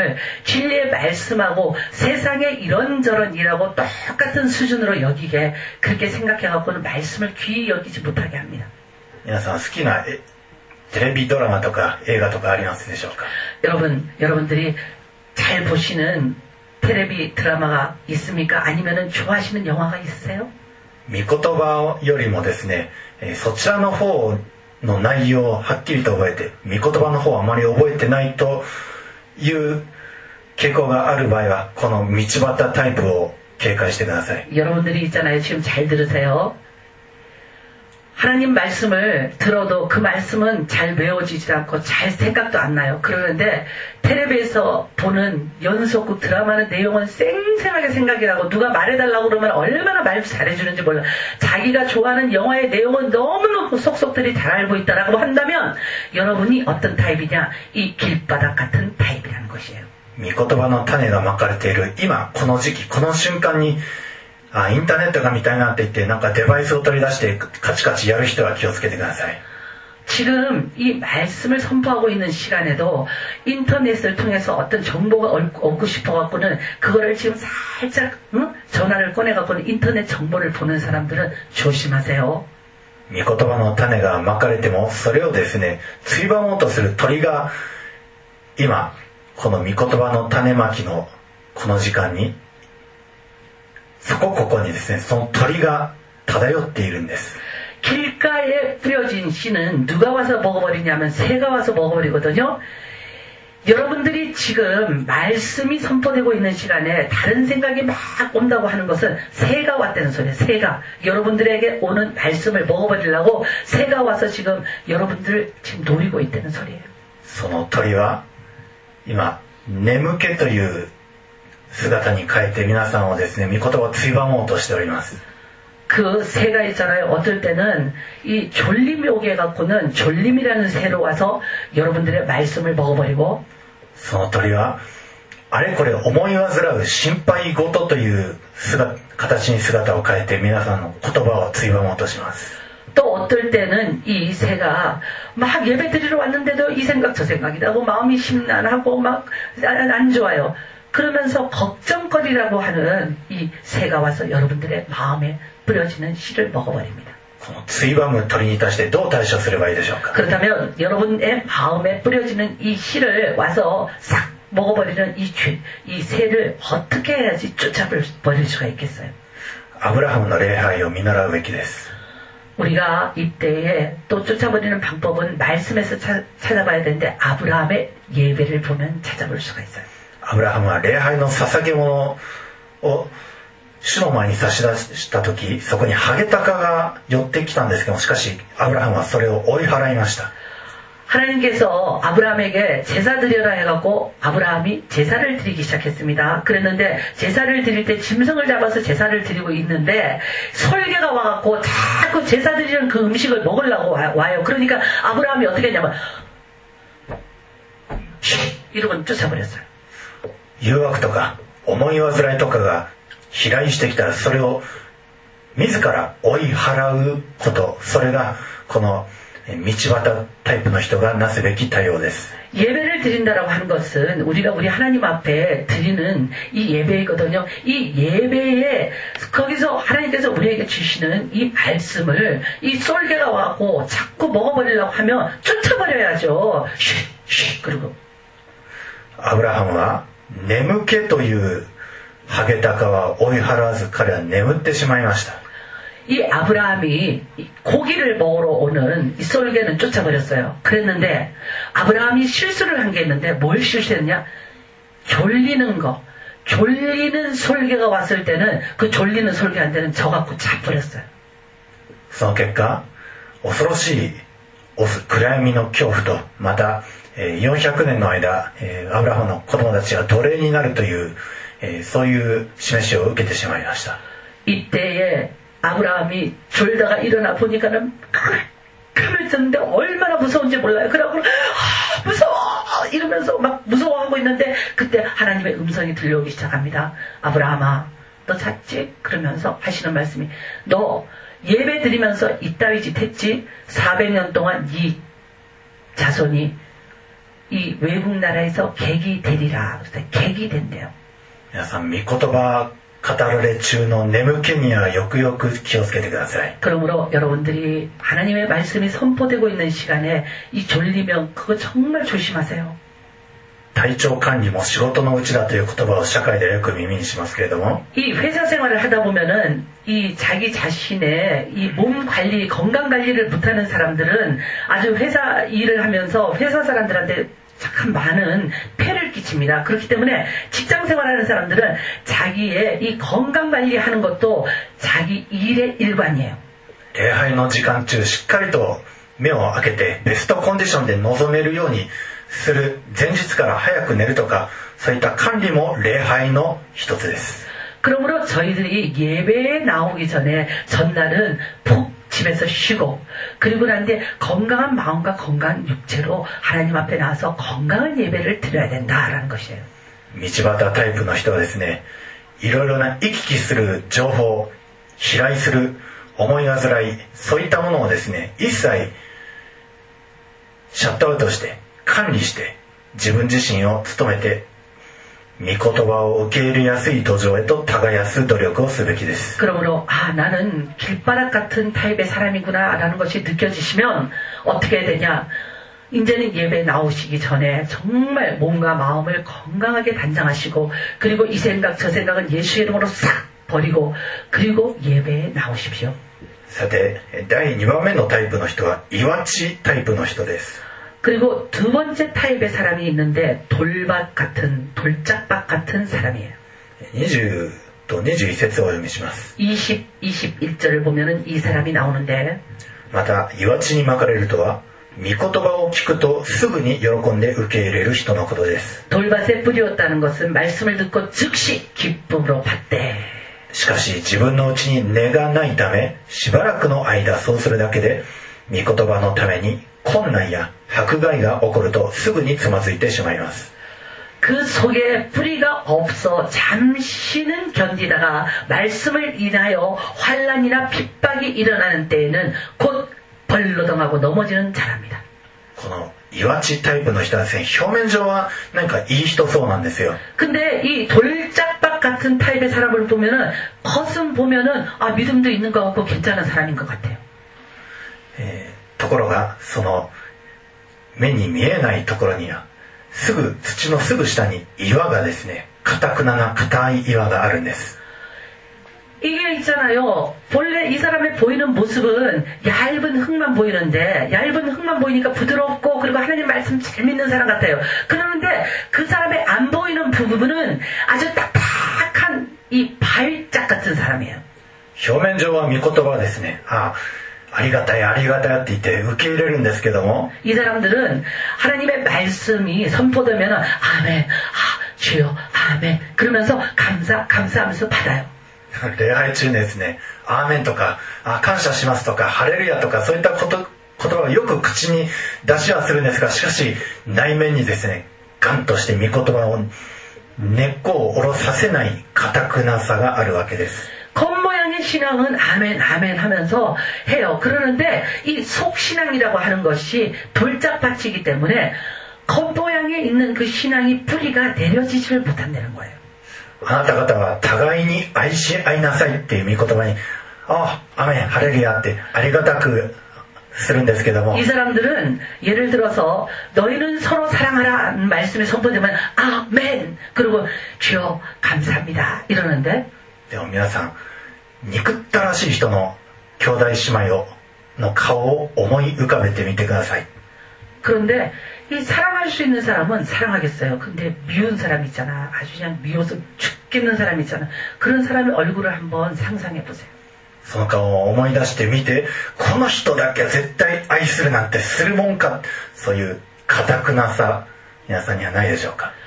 말씀하고 세상의 이런저런 일하고 똑같은 수준으로 여기게 그렇게 생각해갖고는 말씀을 귀히 여기지 못하게 합니다.
皆さん好きなテレビドラマとか映画とかありますでしょうか?
여러분들이 잘 보시는 테레비 드라마가 있습니까? 아니면은 좋아하시는 영화가 있으세요?
御言葉よりもですね、そちらの方の内容をはっきりと覚えて、御言葉の方はあまり覚えてないという傾向がある場合は、この道端タイプを警戒してください。
여러분들이 있잖아요. 지금 잘 들으세요. 하나님 말씀을 들어도 그 말씀은 잘 외워지지 않고 잘 생각도 안 나요. 그러는데 텔레비에서 보는 연속극 드라마는 내용은 생생하게 생각이 나고 누가 말해달라고 그러면 얼마나 말 잘해주는지 몰라. 자기가 좋아하는 영화의 내용은 너무너무 속속들이 잘 알고 있다라고 한다면 여러분이 어떤 타입이냐? 이 길바닥 같은 타입이라는 것이에요.
御言葉の種がまかれている今この時期この瞬間にインターネットが見たいなって言ってなんかデバイスを取り出してカチカチやる人は気をつけてください。
지금 이 말씀을 선포하고 있는 시간에도 인터넷을 통해서 어떤 정보가 얻고 싶어갖고는 그거를 지금 살짝 전화를 꺼내갖고는 인터넷 정보를 보는 사람들은 조심하세요.
御言葉の種がまかれてもそれをですねついばもうとする鳥が今この御言葉の種まきのこの時間にここにですねその鳥が漂っているんです。
길가에 뿌려진 씨는 누가 와서 먹어버리냐면 새가 와서 먹어버리거든요. 여러분들이 지금 말씀이 선포되고 있는 시간에 다른 생각이 막 온다고 하는 것은 새가 왔다는 소리예요. 새가 여러분들에게 오는 말씀을 먹어버리려고 새가 와서 지금 여러분들을 지금 노리고 있다는 소리예요.
その鳥は今眠気という姿に変えて皆さんをですね御言葉をついばもうとしております。
그 새가 있잖아요. 어떨 때는 이 졸림이 오게 해갖고는 졸림이라는 새로 와서 여러분들의 말씀을 먹어버리고
その鳥はあれこれ思い煩う心配事という形に姿を変えて皆さんの言葉をついばもうとします。
또 어떨 때는 이 새가 막 예배 드리러 왔는데도 이 생각 저 생각이 나고 마음이 심란하고 막 안 좋아요. 그러면서 걱정거리라고 하는 이 새가 와서 여러분들의 마음에 뿌려지는 씨를 먹어버립니다.
このついばむ鳥に対してどう対処すればいいでしょうか。
그렇다면 여러분의 마음에 뿌려지는 이 씨를 와서 싹 먹어버리는 이 새를 어떻게 해야지 쫓아버릴 수가 있겠어요?
アブラハムの礼拝を見習うべきです。
우리가 이때에 또 쫓아버리는 방법은 말씀에서 찾아봐야 되는데 아브라함의 예배를 보면 찾아볼 수가 있어요.
アブラハムは礼拝の捧げ物を主の前に差し出した時、そこにハゲタカが寄ってきたんですけども、しかしアブラハムはそれを追い払いました。
하나님께서 아브라함에게 제사 드려라 해갖고 아브라함이 제사를 드리기 시작했습니다. 그랬는데 제사를 드릴 때 짐승을 잡아서 제사를 드리고 있는데 설계가 와갖고 자꾸 제사 드리는 그 음식을 먹으려고 와요. 그러니까 아브라함이 어떻게 했냐면 이러고 쫓아버렸어요.
誘惑とか思い煩いとかが飛来してきたらそれを自ら追い払うこと、それがこの道端タイプの人がなすべき対応です。
예배를 드린다라고 하는 것은 우리가 우리 하나님 앞에 드리는 이 예배이거든요. 이 예배에 거기서 하나님께서 우리에게 주시는 이 말씀을 이 쏠개가 와고 자꾸 먹어버리려고 하면 쫓아버려야죠. 쉿 그리고
アブラハムは眠気というハゲタカは追い払わず彼は眠ってしまいました。
이 아브라함이 고기를 먹으러 오는 이 쏠개는 쫓아버렸어요. 그랬는데 아브라함이 실수를 한 게 있는데 뭘 실수했냐? 졸리는 거. 졸리는 솔개가 왔을 때는 그 졸리는 솔개한테는 져갖고 잡버렸어요.
その結果、恐ろしい暗闇の恐怖とまた400年の間アブラハムの子供たちが奴隷になるというそういう示しを受けてしまいました。
이때에 아브라함이 졸다가 일어나 보니까는 깜을 쳤는데 얼마나 무서운지 몰라요. 그러고 무서워 이러면서 막 무서워하고 있는데 그때 하나님의 음성이 들려오기 시작합니다. 아브라함아 너 잤지? 그러면서 하시는 말씀이 너 예배 드리면서 이따위 짓 했지? 400년 동안 이 자손이 이 외국 나라에서 객이 되리라. 그래서 객이 된대요.
皆さん御言葉語られ中の眠気にはよくよく気をつけてください。
그러므로 여러분들이 하나님의 말씀이 선포되고 있는 시간에 이 졸리면 그거 정말 조심하세요.
体調管理も仕事のうちだという言葉を社会ではよく耳にしますけれども
이 회사 생활을 하다 보면은 이 자기 자신의 이 몸 관리, 건강 관리를 못하는 사람들은 아주 회사 일을 하면서 회사 사람들한테 참 많은 폐를 끼칩니다. 그렇기 때문에 직장 생활하는 사람들은 자기의 이 건강 관리하는 것도 자기 일의 일관이에요.
礼拝の時間中しっかりと目を開けてベストコンディションで臨めるようにする、前日から早く寝るとかそういった管理も礼拝の一つです。
그러므로 저희들이 예배에 나오기 전에 전날은 푹 집에서 쉬고 그리고 난 뒤에 건강한 마음과 건강한 육체로 하나님 앞에 나와서 건강한 예배를 드려야 된다라는 것이에요.
道端タイプの人はですね、いろいろな行き来する情報、飛来する思い煩い、そういったものをですね、一切シャットアウトして管理して自分自身を務めて御言葉を受け入れやすい土壌へと耕す努力をすべきです。
그러므로 나는 길바닥 같은 타입의 사람이구나라는 것이 느껴지시면 어떻게 해야 되냐? 이제는 예배에 나오시기 전에 정말 몸과 마음을 건강하게 단장하시고 그리고 이 생각 저 생각은 예수의 이름으로 싹 버리고 그리고 예배에 나오십시오.
さて、第2番目のタイプの人は岩地タイプの人です。
그리고 두 번째 타입의 사람이 있는데 돌밭 같은 돌짝밭 같은 사람이에요.
20と21節をお読みします。
20, 21절을 보면은 이 사람이 나오는데
また岩地にまかれるとは御言葉を聞くとすぐに喜んで受け入れる人のことです。
돌밭에 뿌리었다는 것은 말씀을 듣고 즉시 기쁨으로 받되
しかし自分のうちに根がないためしばらくの間そうするだけで御言葉のために困難や迫害が起こるとすぐにつまずいてしまいます。
그 속에 뿌리가 없어 잠시는 견디다가 말씀을 인하여 환난이나 핍박이 일어나는 때에는 곧 벌러덩하고 넘어지는 자랍니다.
この岩地タイプの人はですね、表面上はなんかいい人そうなんですよ。
근데 이 돌짝박 같은 타입의 사람을 보면은 겉은 보면은 아 믿음도 있는 것 같고 괜찮은 사람인 것 같아요.
ところがその目に見えないところにはすぐ土のすぐ下に岩がですね、堅くな硬い岩があるんです。
이게 있잖아요. 본래 이 사람의 보이는 모습은 얇은 흙만 보이는데 얇은 흙만 보이니까 부드럽고 그리고 하나님 말씀 잘 믿는 사람 같아요. 그러는데 그 사람의 안 보이는 부분은 아주 딱딱한 이 발짝 같은 사람이에요.
表面上は御言葉はですね、ありがたいありがたいって言って受け入れるんですけども、
이 사람들은 하나님의 말씀이 선포되면 아멘, 주여 아멘 그러면서 감사하면서 받아요.
礼拝中にですね、アーメンとか感謝しますとかハレルヤとかそういった言葉をよく口に出しはするんですが、しかし内面にですね、ガンとして御言葉を根っこを下ろさせない堅くなさがあるわけです。
겉모양의 신앙은 아멘 아멘 하면서 해요. 그러는데 이 속신앙이라고 하는 것이 돌짝밭이기 때문에 겉모양에 있는 그 신앙이 뿌리가 내려지지를 못한다는 거예요.
あなた方は互いに愛し合いなさいっていう御言葉にアーメンハレルヤってありがたくするんですけども、
이 사람들은 예를 들어서 너희는 서로 사랑하라는 말씀이 선포되면 아멘 그리고 주여 감사합니다 이러는데,
でも皆さん憎ったらしい人の兄弟姉妹の顔を思い浮かべてみてください。
그런데 이 사랑할 수 있는 사람은 사랑하겠어요. 근데 미운 사람 있잖아. 아주 그냥 미워서 죽겠는 사람 있잖아. 그런 사람의 얼굴을 한번 상상해 보세요.
その顔を思い出してみて、この人だけは絶対愛するなんてするもんか、そういう堅くなさ皆さんにはないでしょうか。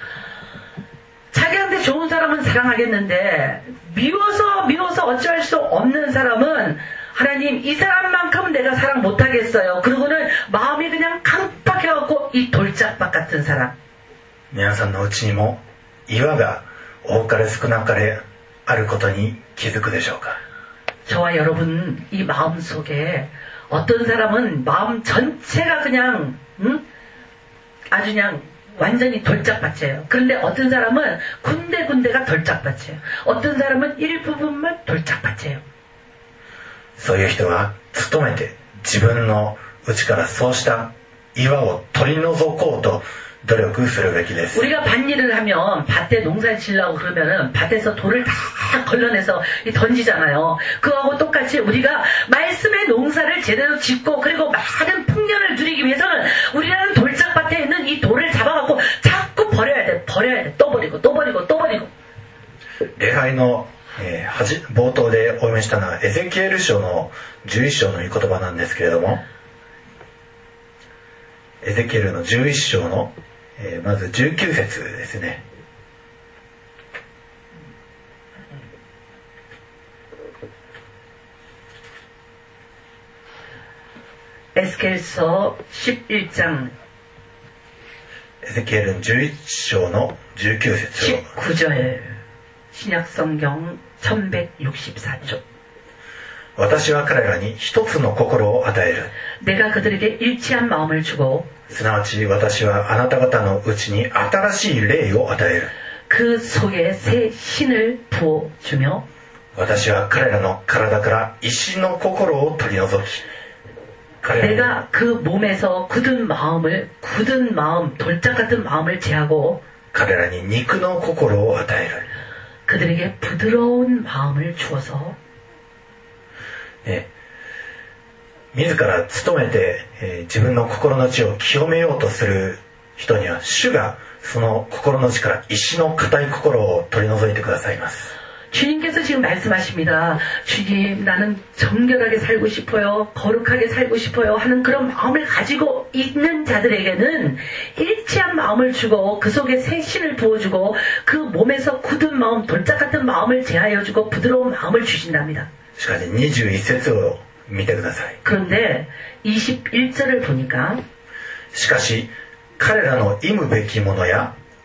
자기한테 좋은 사람은 사랑하겠는데 미워서 어찌할 수 없는 사람은 하나님 이 사람만큼은 내가 사랑 못하겠어요. 그러고는 마음이 그냥 깜빡해갖고 이 돌짝밭 같은 사람.
皆さんのうちにも岩が多かれ少なかれあることに気づくでしょうか。
저와 여러분 이 마음 속에 어떤 사람은 마음 전체가 그냥 아주 그냥 완전히 돌짝밭이에요. 그런데 어떤 사람은 군데군데가 돌짝밭이에요. 어떤 사람은 일부분만 돌짝밭이에요.
そういう人は努めて自分の内からそうした岩を取り除こうと努力するべきです。
우리가 밭일을 하면 밭에 농사를 지려고 그러면은 밭에서 돌을 다 걸러내서 던지잖아요. 그거하고 똑같이 우리가 말씀의 농사를 제대로 짓고 그리고 많은 풍년을 누리기 위해서는 우리라는 돌짝밭에 있는 이 돌을 잡아갖고 자꾸 버려야 돼. 또 버리고
礼拝の冒頭でお読みしたのはエゼキエル書の11章の御言葉なんですけれども、エゼキエルの11章のまず19節ですね。
에스겔서 11장
エゼキエルの11章の19節を
19절 신약성경 1164쪽
私は彼らに一つの心を与える。
내가 그들에게 일치한 마음을 주고
すなわち私はあなた方のうちに新しい霊を与える。
그 속에 새 신을 부어주며
私は彼らの体から石の心を取り除き、
내가 그 몸에서 굳은 마음, 돌짝 같은 마음을 제하고
彼らに肉の心を与える。
그들에게 부드러운 마음을 주어서
自ら努めて、自分の心の内を清めようとする人には主がその心の内から石の固い心を取り除いてくださいます。
주님께서 지금 말씀하십니다. 주님, 나는 정결하게 살고 싶어요. 거룩하게 살고 싶어요. 하는 그런 마음을 가지고 있는 자들에게는 일치한 마음을 주고 그 속에 새 신을 부어주고 그 몸에서 굳은 마음, 돌짝 같은 마음을 제하여주고 부드러운 마음을 주신답니다.
しかし21節を見てください。
그런데 21절을 보니까
しかし彼らの忌むべきものや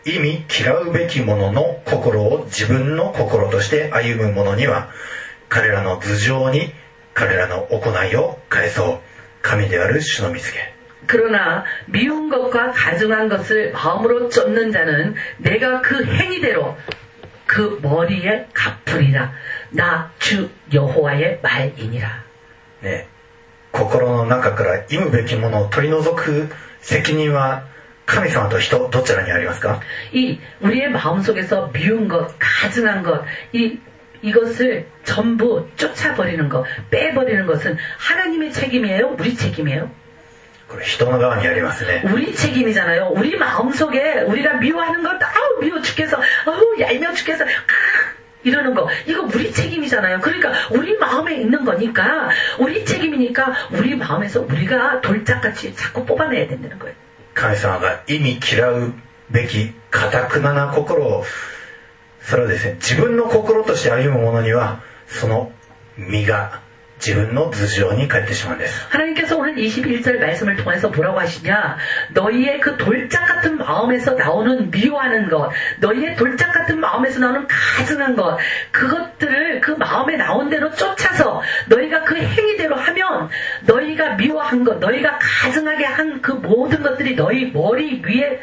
意味嫌うべきものの心を自分の心として歩む者には彼らの頭上に彼らの行いを返そう。神である主の御告げ。
그러나 미운 것과 가증한 것을 마음으로 쫓는 자는 내가 그 행위대로 그 머리에 갚으리라. 나 주 여호와의 말이니라.
네, 心の中から忌むべきものを取り除く責任は神様と人どちらにありますか?
이 우리의 마음속에서 미운 것, 가증한 것, 이것을 전부 쫓아버리는 것, 빼버리는 것은 하나님의 책임이에요? 우리 책임이에요?
これ人の側にありますね。
우리 책임이잖아요. 우리 마음속에 우리가 미워하는 것, 아우 미워 죽겠어, 아우 얄미워 죽겠어, 이러는 거, 이거 우리 책임이잖아요. 그러니까 우리 마음에 있는 거니까, 우리 책임이니까 우리 마음에서 우리가 돌짝같이 자꾸 뽑아내야 된다는 거예요.
神様が忌み嫌うべき堅くなな心を、それをですね、自分の心として歩む者にはその身が自分の頭上に返ってしまうんです。
하나님께서 오늘 21절 말씀을 통해서 뭐라고 하시냐? 너희의 그 돌짝 같은 마음에서 나오는 미워하는 것, 너희의 돌짝 같은 마음에서 나오는 가증한 것, 그것들을 그 마음에 나온 대로 쫓아서 너희가 그 행위대로 하면 너희가 미워한 것, 너희가 가증하게 한 그 모든 것들이 너희 머리 위에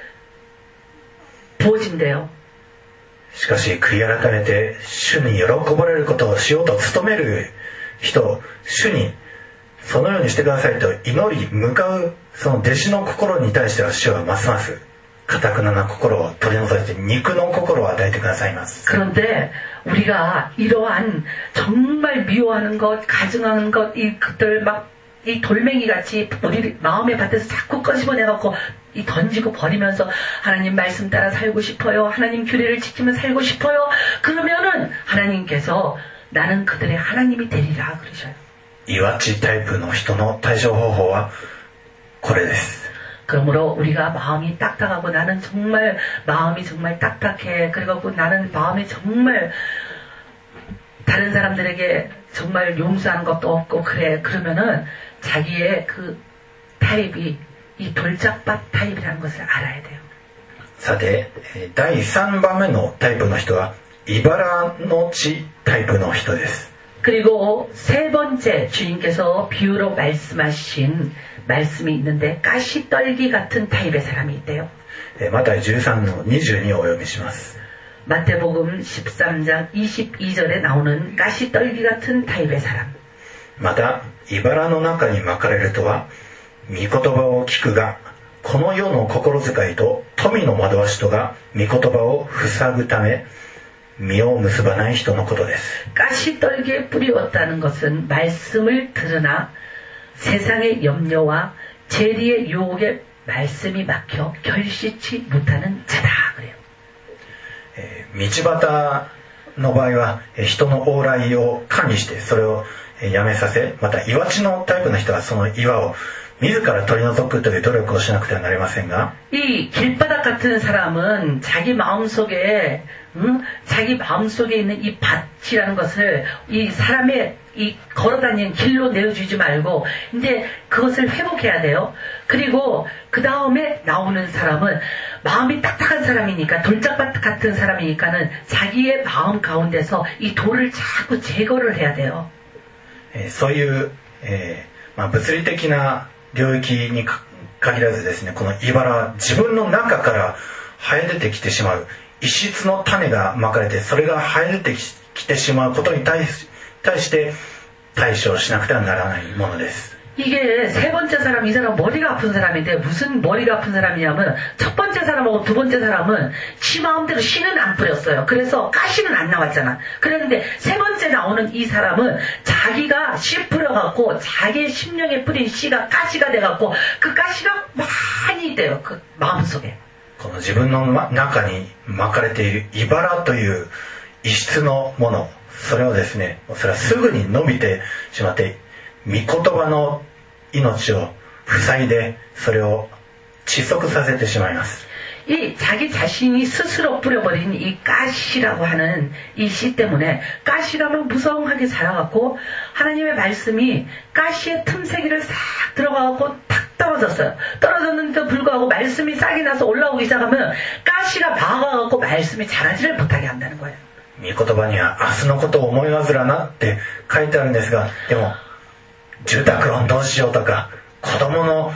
부어진대요.
しかし悔い改めて主に喜ばれることをしようと努める人、主にそのようにしてくださいと祈り向かうその弟子の心に対しては主はますます堅くなな心を取り除いて肉の心を与えてくださいます。
그런데 우리가 이러한 정말 미워하는 것, 가증하는 것, 이것들 막 이 돌멩이 같이 우리 마음의 밭에서 자꾸 꺼집어내갖고 이 던지고 버리면서 하나님 말씀 따라 살고 싶어요. 하나님 규례를 지키며 살고 싶어요. 그러면은 하나님께서 나는 그들의 하나님이 되리라 그러셔요.
岩地タイプの人の対処方法はこれです。
그러므로 우리가 마음이 딱딱하고 나는 정말 마음이 정말 딱딱해. 그리고 나는 마음이 정말 다른 사람들에게 정말 용서하는 것도 없고 그래. 그러면은 자기의 그 타입이 이 돌짝밭 타입이라는 것을 알아야 돼요.
さて、第3番目のタイプの人は茨の地タイプの人です。
그리고 세 번째 주님께서 비유로 말씀하신 말씀이 있는데 가시떨기 같은 타입의 사람이 있대요.
マタイ13の22をお読みします。
마태복음 13장 22절에 나오는 가시떨기 같은 타입의 사람.
また茨の中にまかれるとは御言葉を聞くがこの世の心遣いと富の惑わしとが御言葉を塞ぐため実を結ばない人のことです。
가시떨기에 뿌리웠다는 것은 말씀을 들으나 세상의 염려와 재리의 유혹에 말씀이 막혀 결실치 못하는 자다 그래요.
道端の場合は人の往来を管理してそれをやめさせ、また岩地のタイプの人はその岩を自ら取り除くという努力をしなくてはなりませんが、
이 길바닥 같은 사람은 자기 마음속에 자기 마음속에 있는 이 밭이라는 것을 이 사람의 이 걸어다니는 길로 내어주지 말고 이제 그것을 회복해야 돼요. 그리고 그 다음에 나오는 사람은 마음이 딱딱한 사람이니까 돌짝밭 같은 사람이니까는 자기의 마음 가운데서 이 돌을 자꾸 제거를 해야 돼요.
そういう、物理的な領域に限らずですね、この茨は自分の中から生え出てきてしまう異質の種がまかれてそれが生え出てきてしまうことに対して対処しなくてはならないものです。
이게 세 번째 사람, 이 사람 머리가 아픈 사람인데 무슨 머리가 아픈 사람이냐면 첫 번째 사람하고 두 번째 사람은 지 마음대로 씨는 안 뿌렸어요. 그래서 가시는 안 나왔잖아. 그런데 세 번째 나오는 이 사람은 자기가 씨 뿌려갖고 자기의 심령에 뿌린 씨가 가시가 돼갖고 그 가시가 많이 있대요. 그 마음속에.
この自分の中に巻かれている茨という異質のもの、それをですね、それはすぐに伸びてしまって御言葉の命を塞いでそれを窒息させてしまいます。
이 자기 자신이 스스로 뿌려버린 이 가시라고 하는 이 씨 때문에 가시가 막 무성하게 자라갖고 하나님의 말씀이 가시의 틈새기를 싹 들어가갖고 탁 떨어졌어요. 떨어졌는데도 불구하고 말씀이 싹이 나서 올라오기 시작하면 가시가 막아갖고 말씀이 자라지를 못하게 한다는 거예요.
御言葉には明日のことを思い煩なって書いてあるんですが、でも住宅ローンどうしようとか子供の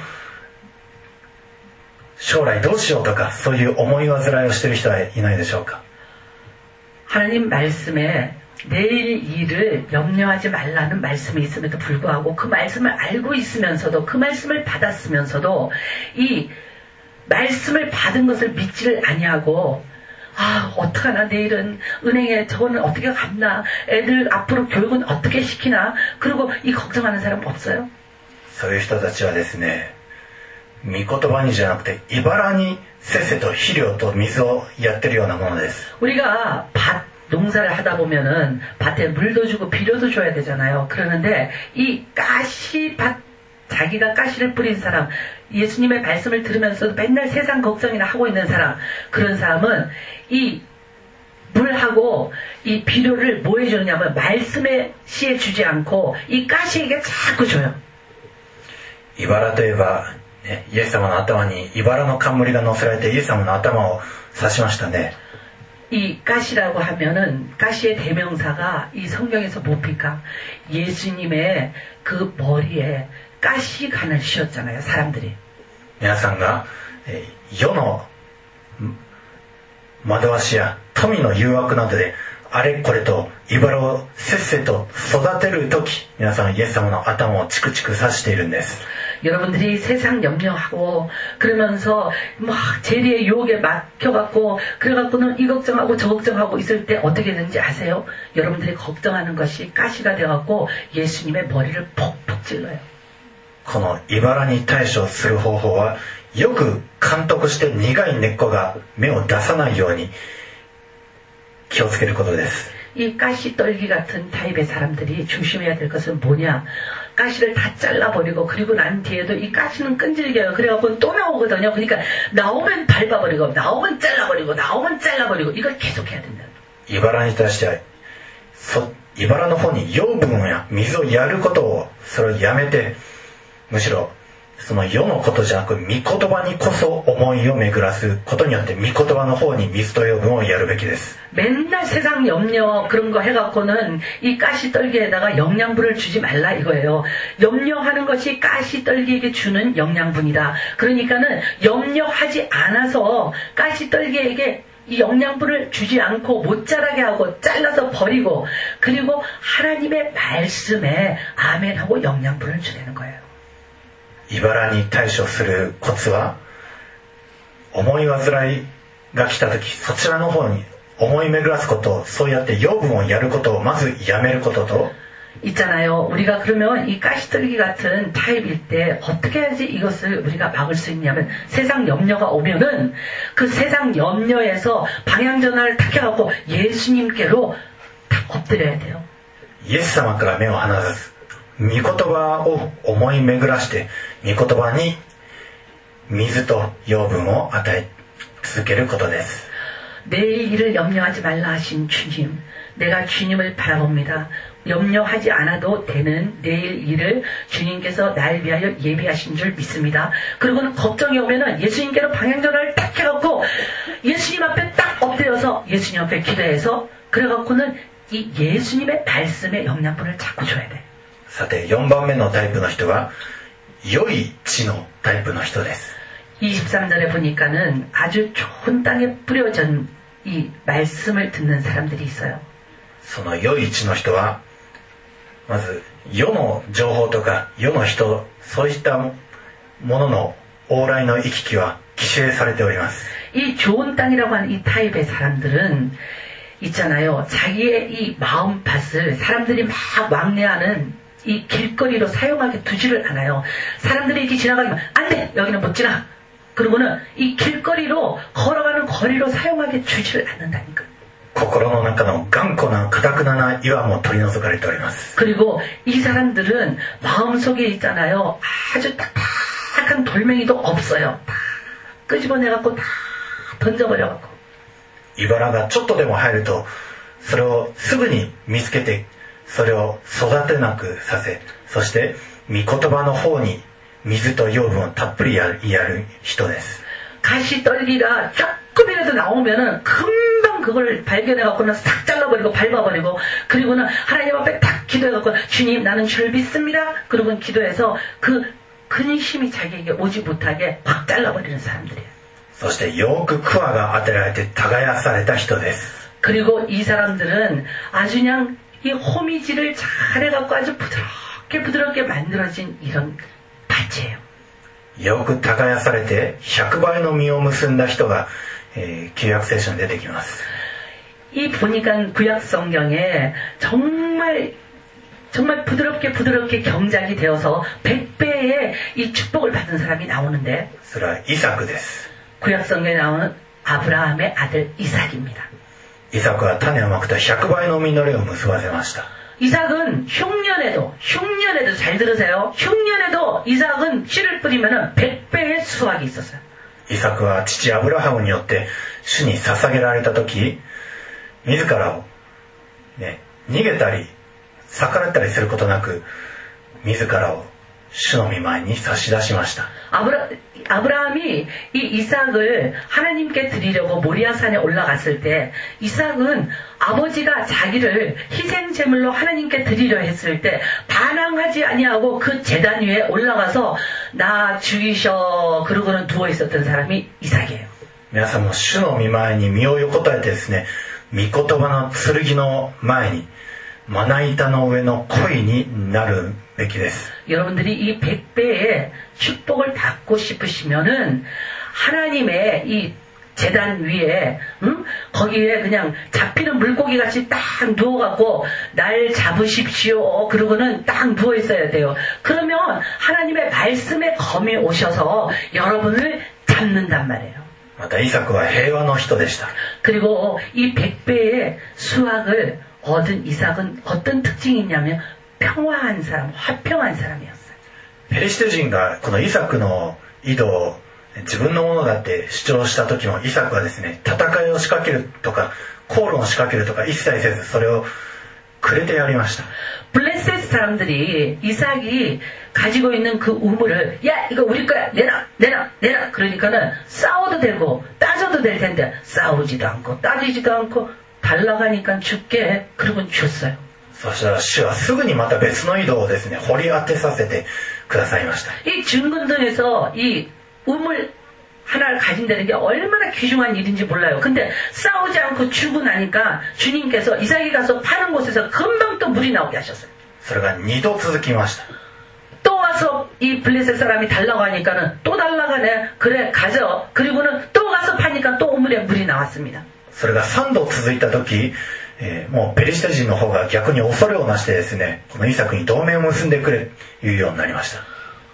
将来どうしようとかそういう思い煩いをしている人はいないでしょうか。
하나님 말씀에 내일 일을 염려하지 말라는 말씀이 있음에도 불구하고 그 말씀을 알고 있으면서도 그 말씀을 받았으면서도 이 말씀을 받은 것을 믿지를 아니하고 어떡하나 내일은 은행에 저거는 어떻게 갚나 애들 앞으로 교육은 어떻게 시키나 그리고 이 걱정하는 사람 없어요?
そういう人たちはですね、御言葉にじゃなくて茨にせっせと肥料と水をやってるようなものです。
우리가 농사를 하다 보면은 밭에 물도 주고 비료도 줘야 되잖아요. 그러는데 이 가시밭 자기가 가시를 뿌린 사람, 예수님의 말씀을 들으면서도 맨날 세상 걱정이나 하고 있는 사람, 그런 사람은 이 물하고 이 비료를 뭐 해주느냐면 말씀에 시에 주지 않고 이 가시에게 자꾸 줘요.
茨といえば、イエス様の頭に茨の冠が乗せられてイエス様の頭を指しましたね。
이 가시라고 하면은 가시의 대명사가 이 성경에서 뭡니까? 예수님의 그 머리에 가시관을 씌웠잖아요, 사람들이.
皆さんが世の惑わしや富の誘惑などであれこれと茨をせっせと育てる時、皆さんイエス様の頭をチクチク刺しているんです。
여러분들이 세상 염려하고 그러면서 막 재리의 유혹에 막혀갖고 그래갖고는 이 걱정하고 저 걱정하고 있을 때 어떻게 되는지 아세요? 여러분들이 걱정하는 것이 가시가 되어갖고 예수님의 머리를 폭폭 찔러요.
この茨に対処する方法はよく監督して苦い根っこが芽を出さないように気をつけることです。
이 가시떨기 같은 타입의 사람들이 조심해야 될 것은 뭐냐? 가시를 다 잘라버리고 그리고 난 뒤에도 이 가시는 끈질겨요. 그래갖고 또 나오거든요. 그러니까 나오면 밟아버리고 나오면 잘라버리고 나오면 잘라버리고 이걸 계속해야 된다.
茨に対しては茨の方に養分や水をやることをそれをやめて、むしろその世のことじゃなく御言葉にこそ思いを巡らすことによって御言葉の方に水と養分をやるべきです。
맨날 세상 염려 그런 거 해갖고는 이 가시떨기에다가 영양분을 주지 말라 이거예요. 염려하는 것이 가시떨기에게 주는 영양분이다. 그러니까는 염려하지 않아서 가시떨기에게 이 영양분을 주지 않고 못 자라게 하고 잘라서 버리고 그리고 하나님의 말씀에 아멘하고 영양분을 주는 거예요.
茨に対処するコツは、思い煩いが来た時そちらの方に思い巡らすこと、そうやって養分をやることをまずやめることと、
있잖아요. 우리가 그러면 이 가시떨기 같은 타입일 때 어떻게 해야지 이것을 우리가 막을 수 있냐면 세상 염려가 오면은 그 세상 염려에서 방향전환을 탁 해갖고 예수님께로 탁 엎드려야 돼요.
イエス様から目を離さず御言葉を思い巡らして御言葉に水と養分を与え続けることです。
내일 일을 염려하지 말라 하신 주님, 내가 주님을 바라봅니다. 염려하지 않아도 되는 내일 일을 주님께서 날 위하여 예비하신 줄 믿습니다. 그리고는 걱정이 오면은 예수님께로 방향전환을 딱 해갖고 예수님 앞에 딱 엎드려서 예수님 앞에 기도해서 그래갖고는 이 예수님의 말씀의 영양분을 자꾸 줘야 돼.
さて4番目のタイプの人は良い地のタイプの人です。
23절에 보니까는 아주 좋은 땅에 뿌려진 이 말씀을 듣는 사람들이 있어요.
その良い地の人はまず世の情報とか世の人、そういったものの往来の行き来は規制されております。
이 좋은 땅이라고 하는 이 타입의 사람들은 있잖아요. 자기의 이 마음밭을 사람들이 막 왕래하는 이 길거리로 사용하게 두지를 않아요. 사람들이 이렇게 지나가면 안 돼! 여기는 못 지나! 그러고는 이 길거리로 걸어가는 거리로 사용하게 주지를 않는다니까.
心の中の頑固な堅くなな岩も取り除かれております。
그리고 이 사람들은 마음속에 있잖아요. 아주 딱딱한 돌멩이도 없어요. 다 끄집어내갖고 다 던져버려갖고.
茨がちょっとでも入るとそれをすぐに見つけてそれを育てなくさせ、そして御言葉の方に水と養分をたっぷりやる人です。
가시떨기가 조금이라도 나오면은 금방 그걸 발견해갖고는 싹 잘라버리고 밟아버리고, 그리고는 하나님 앞에 딱 기도해갖고 주님 나는 주를 믿습니다. 그러고 기도해서 그 근심이 자기에게 오지 못하게 확 잘라버리는 사람들이에요.
そしてよくクワが当てられて耕された人です。
그리고 이 사람들은 아주 그냥 이 호미질을 잘해갖고 아주 부드럽게 만들어진 이런 밭이에요.
よく耕されて100倍の実を結んだ人が、旧約聖書に出てきます。
이 보니까 구약 성경에 정말 부드럽게 경작이 되어서 100배의 이 축복을 받은 사람이 나오는데,
それはイサクです。
구약 성경에 나오는 아브라함의 아들 이삭입니다.
イサクは種をまくと100倍の実りを結ばせました。
이삭은 흉년에도 잘 들으세요. 흉년에도 이삭은 씨를 뿌리면은 100배의 수확이 있었어요.
イサクは父アブラハムによって主に捧げられた時、自らを、逃げたり逆らったりすることなく、自らを主の御前に差し出しました。
아브라함이 이 이삭을 하나님께 드리려고 모리아산에 올라갔을 때, 이삭은 아버지가 자기를 희생제물로 하나님께 드리려 했을 때 반항하지 아니하고 그 제단 위에 올라가서 나 죽이셔 그러고는 누워 있었던 사람이 이삭이에요.
皆さんも主の御前に身を横たえてですね、御言葉の剣の前にまな板の上の鯉になるべきです。
여러분들이 이 100배의 축복을 받고 싶으시면은 하나님의 이 제단 위에, 거기에 그냥 잡히는 물고기 같이 딱 누워갖고 날 잡으십시오 그러고는 딱 누워 있어야 돼요. 그러면 하나님의 말씀의 검이 오셔서 여러분을 잡는단 말이에요.
またイサクは平和の人でした。
그리고 이 100배의 수확을 얻은 이삭은 어떤 특징이 있냐면 평화한 사람, 화평한 사람이었어요.
ペリシテ人がこのイサクの井戸を自分のものだって主張した時も、イサクはですね、戦いを仕掛けるとか口論を仕掛けるとか一切せず、それをくれてやりました。
블레셋 사람들이 이삭이 가지고 있는 그 우물을, 야 이거 우리 거야, 내놔 그러니까는 싸워도 되고 따져도 될 텐데 싸우지도 않고 따지지도 않고 달라가니까 죽게 그러고 줬어요.
そしたら主はすぐにまた別の井戸をですね、掘り当てさせてくださいました。
이 중근동에서 이 우물 하나를 가진다는 게 얼마나 귀중한 일인지 몰라요. 근데 싸우지 않고 주고 나니까 주님께서 이삭이 가서 파는 곳에서 금방 또 물이 나오게 하셨어요.
それが2度続きました。
또 와서 이 블레셋 사람이 달라고 하니까는 또 달라가네. 그래 가져. 그리고는 또 가서 파니까 또 우물에 물이 나왔습니다.
それが3度続いた時、もうペリシテ人の方が逆に恐れをなしてですね、このイサクに同盟を結んでくれというようになりました。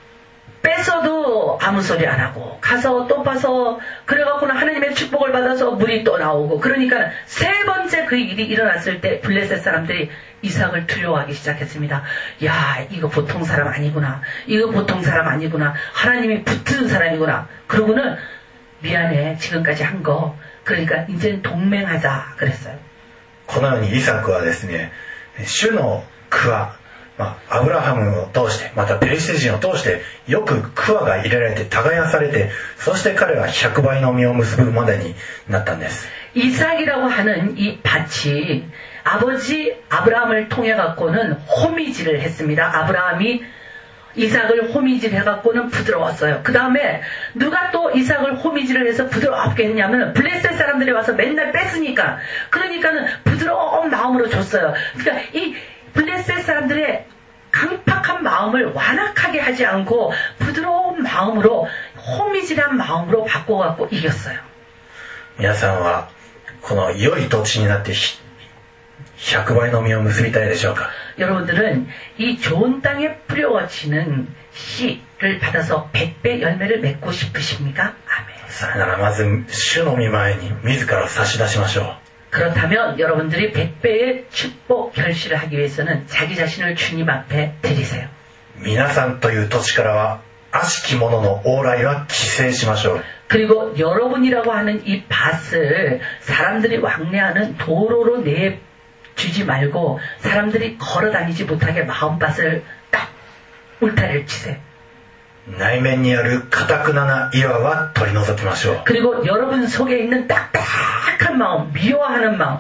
뺏어도 아무 소리 안 하고 가서 또 봐서 그래갖고는 하나님의 축복을 받아서 물이 또 나오고, 그러니까 세 번째 그 일이 일어났을 때 블레셋 사람들이 이삭을 두려워하기 시작했습니다. 야 이거 보통 사람 아니구나, 이거 보통 사람 아니구나, 하나님이 붙은 사람이구나. 그러고는 미안해 지금까지 한 거, 그러니까 이제는 동맹하자 그랬어요.
このようにイサクはですね、主の桑、アブラハムを通して、またペリシテ人を通してよく桑が入れられて耕されて、そして彼は100倍の実を結ぶまでになったんです。
이삭이라고 하는 이 밭이 아버지 아브라함을 통해 갖고는 호미질을 했습니다. 아브라함이 이삭을 호미질 해갖고는 부드러웠어요. 그 다음에 누가 또 이삭을 호미질을 해서 부드럽게 했냐면 블레셋 사람들이 와서 맨날 뺐으니까, 그러니까는 부드러운 마음으로 줬어요. 그러니까 이 블레셋 사람들의 강팍한 마음을 완악하게 하지 않고 부드러운 마음으로, 호미질한 마음으로 바꿔갖고 이겼어요.
皆さんはこの良い土地になって100倍の実を結びたいでしょうか。
여러분들은 이 좋은 땅에 뿌려지는 씨를 받아서 100배 열매를 맺고 싶으십니까? 아멘.
それならまず主の御前に自らを差し出しましょう。
그렇다면 여러분들이 100배의 축복 결실을 하기 위해서는 자기 자신을 주님 앞에 드리세요.
皆さんという土地からは悪しき者の往来は規制しましょう。
그리고 여러분이라고 하는 이 밭을 사람들이 왕래하는 도로로 내주지 말고 사람들이 걸어다니지 못하게 마음밭을 딱 울타리를 치세요.
内面にある堅くなな岩は取り除きましょう。
그리고 여러분 속에 있는 딱딱한 마음, 미워하는 마음,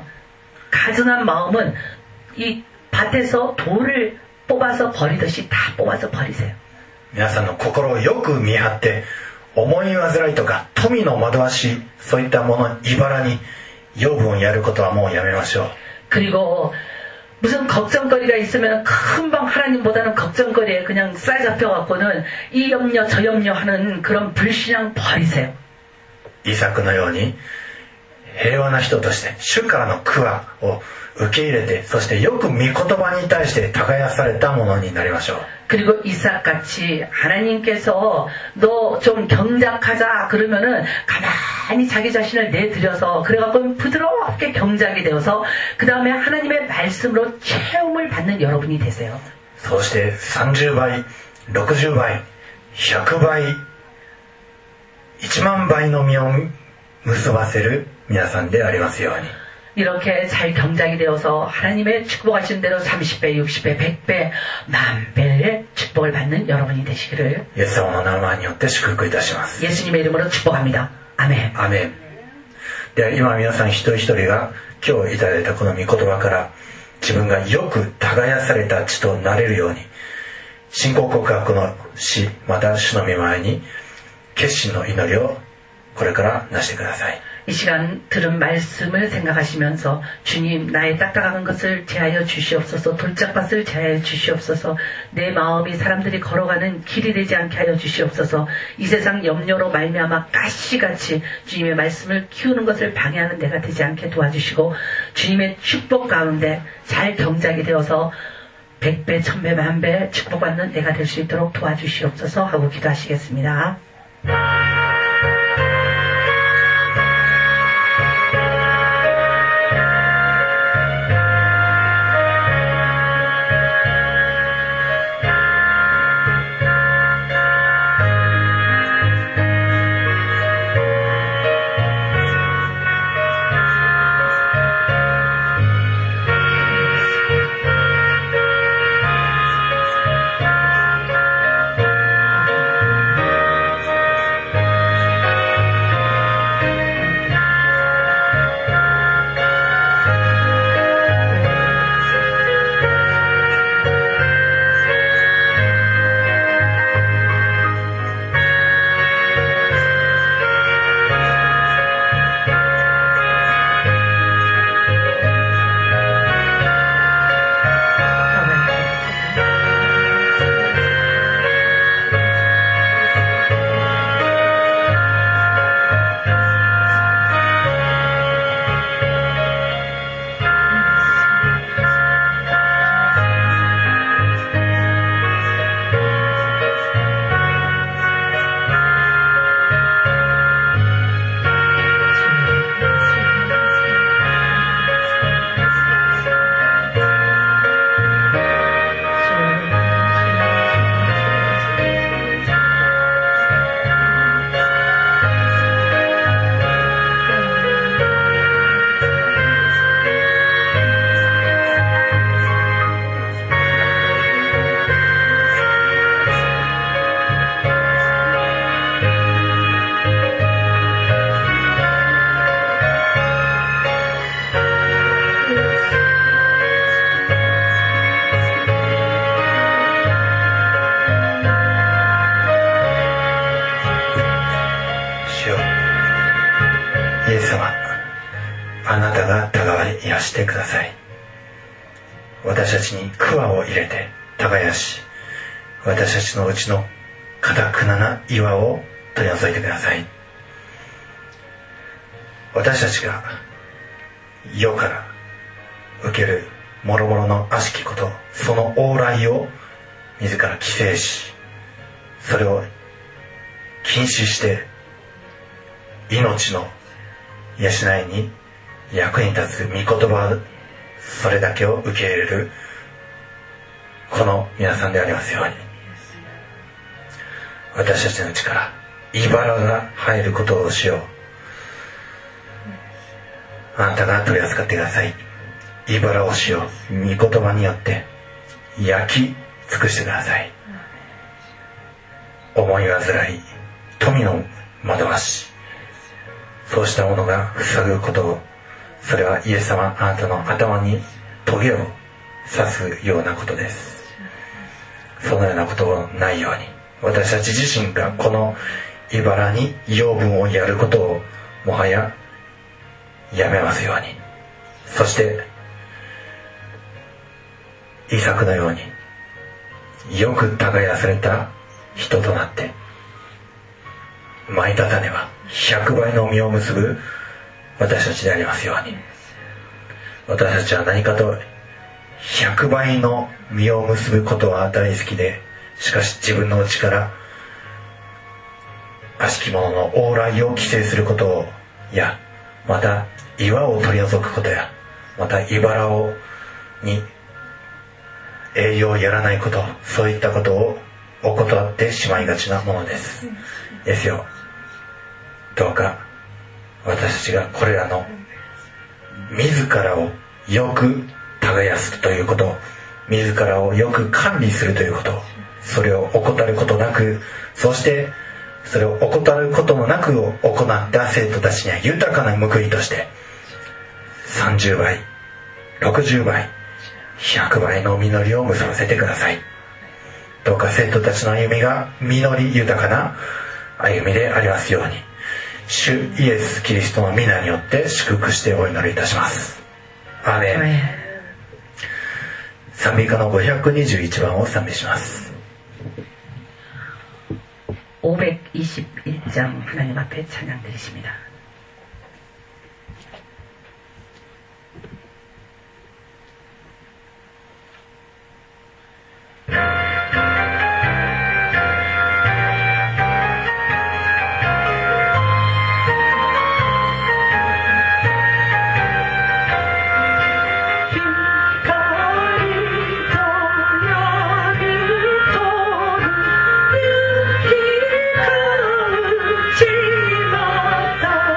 가증한 마음은 이 밭에서 돌을 뽑아서 버리듯이 다 뽑아서 버리세요.
皆さんの心をよく見張って、思い煩いとか富の惑わし、そういったもの茨に養分をやることはもうやめましょう。
그리고 무슨 걱정거리가 있으면 금방 하나님보다는 걱정거리에 그냥 싸잡혀갖고는 이 염려 저 염려하는 그런 불신앙 버리세요.
イサクのように平和な人として主からのクワを受け入れて、そしてよく御言葉に対して耕されたものになりましょう。
그리고 이삭같이 하나님께서 너 좀 경작하자 그러면은 가만히 자기 자신을 내드려서 그래갖고 부드럽게 경작이 되어서 그 다음에 하나님의 말씀으로 체험을 받는 여러분이 되세요.
そして30倍、60倍、100倍、1万倍の実を結ばせる皆さんでありますように。
이렇게 잘 경작이 되어서 하나님의 축복하신 대로 30배, 60배, 100배, 만배의 축복을 받는 여러분이 되시기를
イエス様の名前によって祝福いたします。
예수님의 이름으로 축복합니다. 아멘.
アメン。では今皆さん一人一人が今日いただいたこの御言葉から自分がよく耕された地となれるように、信仰告白のし、また主の御前に決心の祈りをこれからなしてください。
이 시간 들은 말씀을 생각하시면서 주님 나의 딱딱한 것을 제하여 주시옵소서, 돌짝밭을 제하여 주시옵소서, 내 마음이 사람들이 걸어가는 길이 되지 않게 하여 주시옵소서, 이 세상 염려로 말미암아 가시같이 주님의 말씀을 키우는 것을 방해하는 내가 되지 않게 도와주시고 주님의 축복 가운데 잘 경작이 되어서 100배, 1000배, 만배 축복받는 내가 될 수 있도록 도와주시옵소서 하고 기도하시겠습니다.癒してください。私たちに桑を入れて耕し、私たちのうちの堅くなな岩を取り除いてください。私たちが世から受ける諸々の悪しきこと、その往来を自ら規制し、それを禁止して命の養いに役に立つ御言葉、それだけを受け入れるこの皆さんでありますように、私たちのうちから茨が入ることをしよう。あなたが取り扱ってください。茨をしよう。御言葉によって焼き尽くしてください。
思い煩い、富の惑わし、そうしたものが塞ぐことを、それはイエス様、あなたの頭にトゲを刺すようなことです。そのようなことをないように、私たち自身がこの茨に養分をやることをもはややめますように、そしてイサクのようによく耕された人となって、蒔いた種は100倍の実を結ぶ私たちでありますように。私たちは何かと100倍の実を結ぶことは大好きで、しかし自分の内から悪しき者の往来を規制することや、また岩を取り除くことや、また茨に栄養をやらないこと、そういったことを怠ってしまいがちなものですよ。どうか私たちがこれらの自らをよく耕すということ、自らをよく管理するということ、それを怠ることなく、そしてそれを怠ることもなく行った生徒たちには豊かな報いとして30倍、60倍、100倍の実りを結ばせてください。どうか生徒たちの歩みが実り豊かな歩みでありますように、主イエス・キリストの皆によって祝福してお祈りいたします。アーメン。賛美歌の521番を賛美します。
521장 하나님 앞에 찬양 드리십니다.
지나다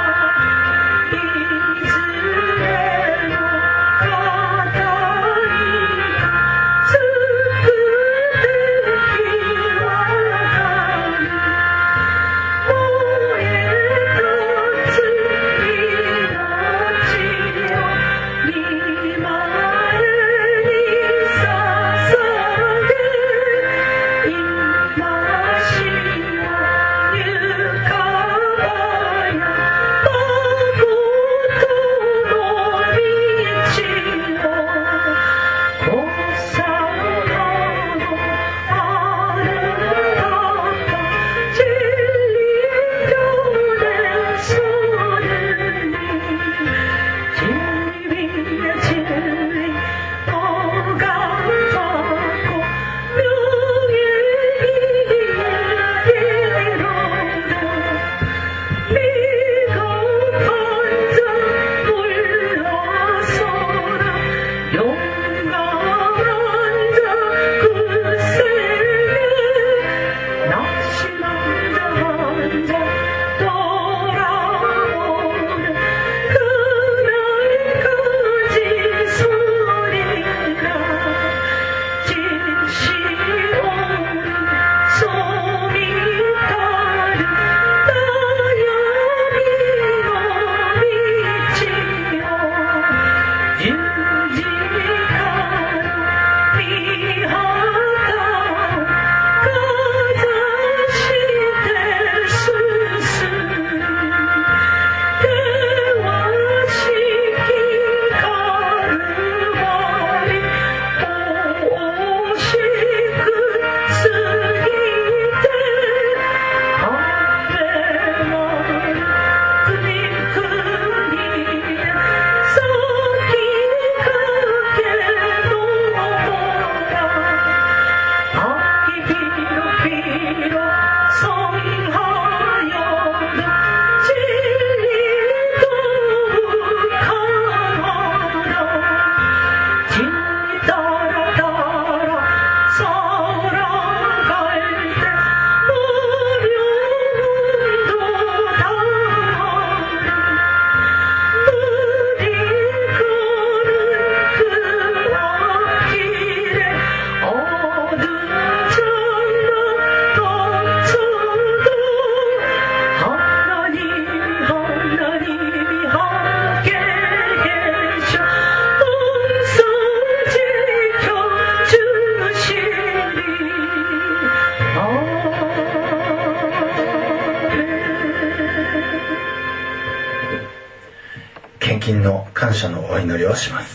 の感謝のお祈りをします。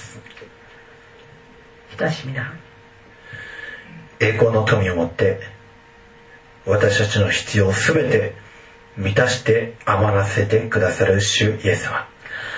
기도하십니다.
栄光の富をもって私たちの必要をすべて満たして余らせてくださる主イエス様、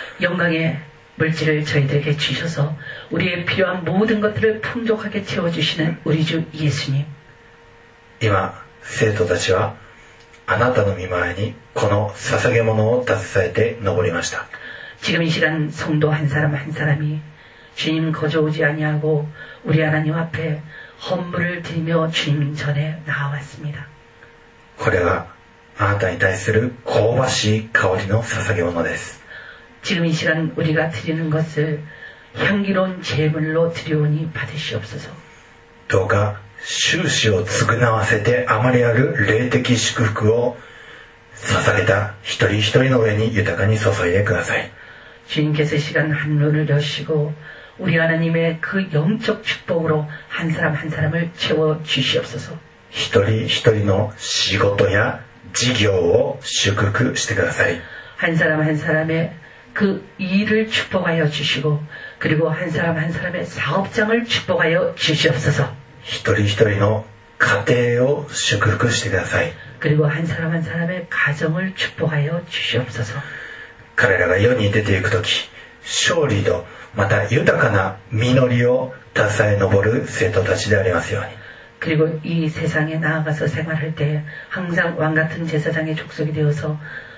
영광의 물질을 저희들에게 주셔서 우리의 필요한 모든 것들을 풍족하게 채워주시는 우리 주 예수님,
今生徒たちはあなたの御前にこの捧げ物を携えて登りました。
지금 이 시간 성도 한 사람 한 사람이 주님 거저 오지 아니하고 우리 하나님 앞에 헌물을 드리며 주님 전에 나와왔습니다.
これがあなたに対する香ばしい香りの捧げ物です。
지금 이 시간 우리가 드리는 것을 향기로운 제물로 드려오니 받으시옵소서.
どうか終始を償わせて余りある霊的祝福を捧げた一人一人の上に豊かに注いでください。
주님께서 시간 한로를 여시고 우리 하나님의 그 영적 축복으로 한 사람 한 사람을 채워주시옵소서.
一人一人の仕事や事業を祝福してください。
한 사람 한 사람의 그 일을 축복하여 주시고 그리고 한 사람 한 사람의 사업장을 축복하여 주시옵소서.
一人一人の家庭を祝福してください。
그리고 한 사람 한 사람의 가정을 축복하여 주시옵소서.
彼らが世に出ていくとき、勝利とまた豊かな実りを携え上る生徒たちでありますように。
그리고 이 세상에 나아가서 생활할 때 항상 왕같은 제사장의 족속이 되어서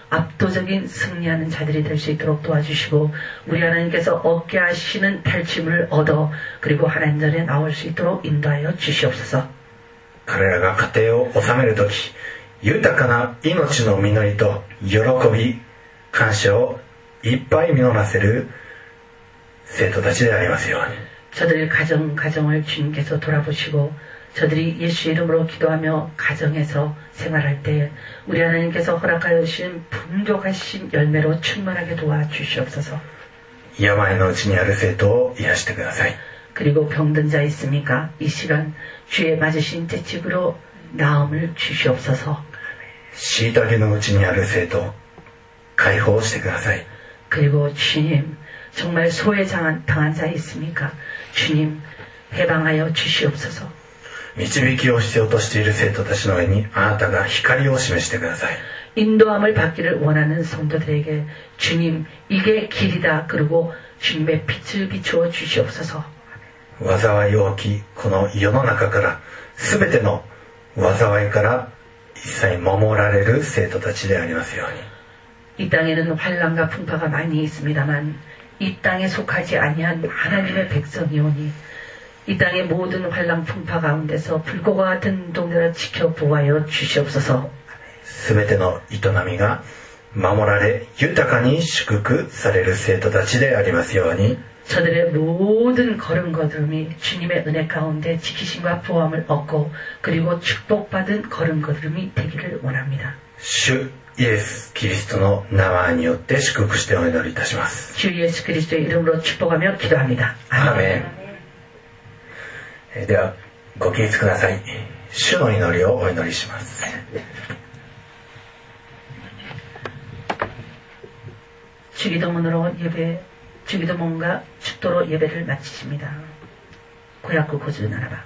압도적인 승리하는 자들이 될 수 있도록 도와주시고 우리 하나님께서 얻게 하시는 탈취물을 얻어 그리고 하나님 전에 나올 수 있도록 인도하여 주시옵소서.
彼らが家庭を治めるとき、豊かな命の実りと喜び、感謝をいっぱい実らせる生徒たちでありますように。
저들 가정을 주님께서 돌아보시고 저들이 예수 이름으로 기도하며 가정에서 생활할 때 우리 하나님께서 허락하여 주신 풍족하신 열매로 충만하게 도와주시옵소서.
病のうちにある生徒を癒してください。
그리고 병든 자 있습니까? 이 시간 주의 맞으신 채찍으로 나음을 주시옵소서.
虐げのうちにある生徒を解放してください。
그리고 주님 정말 소외 당한 자 있습니까? 주님 해방하여 주시옵소서.
導きを必要としている生徒たちの上にあなたが光を示してください。
인도함을 받기를 원하는 성도들에게 주님 이게 길이다 그리고 주님의 빛을 비추어 주시옵소서.
災い多きこの世の中から全ての災いから一切守られる生徒たちでありますように。
이 땅에는 환난과 풍파가 많이 있습니다만 이 땅에 속하지 아니한 하나님의 백성이오니 이 땅의 모든 환난 풍파 가운데서 불꽃과 같은 눈동자를 지켜 보호하여 주시옵소서.
全ての営みが守られ豊かに祝福される生徒たちでありますように。
저들의 모든 걸음걸음이 주님의 은혜 가운데 지키심과 보호함을 얻고 그리고 축복받은 걸음걸음이 되기를 원합니다.
主イエスキリストの名前によって祝福してお祈りいたします。
주 예수 그리스도의 이름으로 축복하며 기도합니다.
アーメン。ではご起立ください。主の祈りをお祈りします。
주기도문으로 주기도문과 축도로 예배를 마치십니다. 고약구 고주 나라바.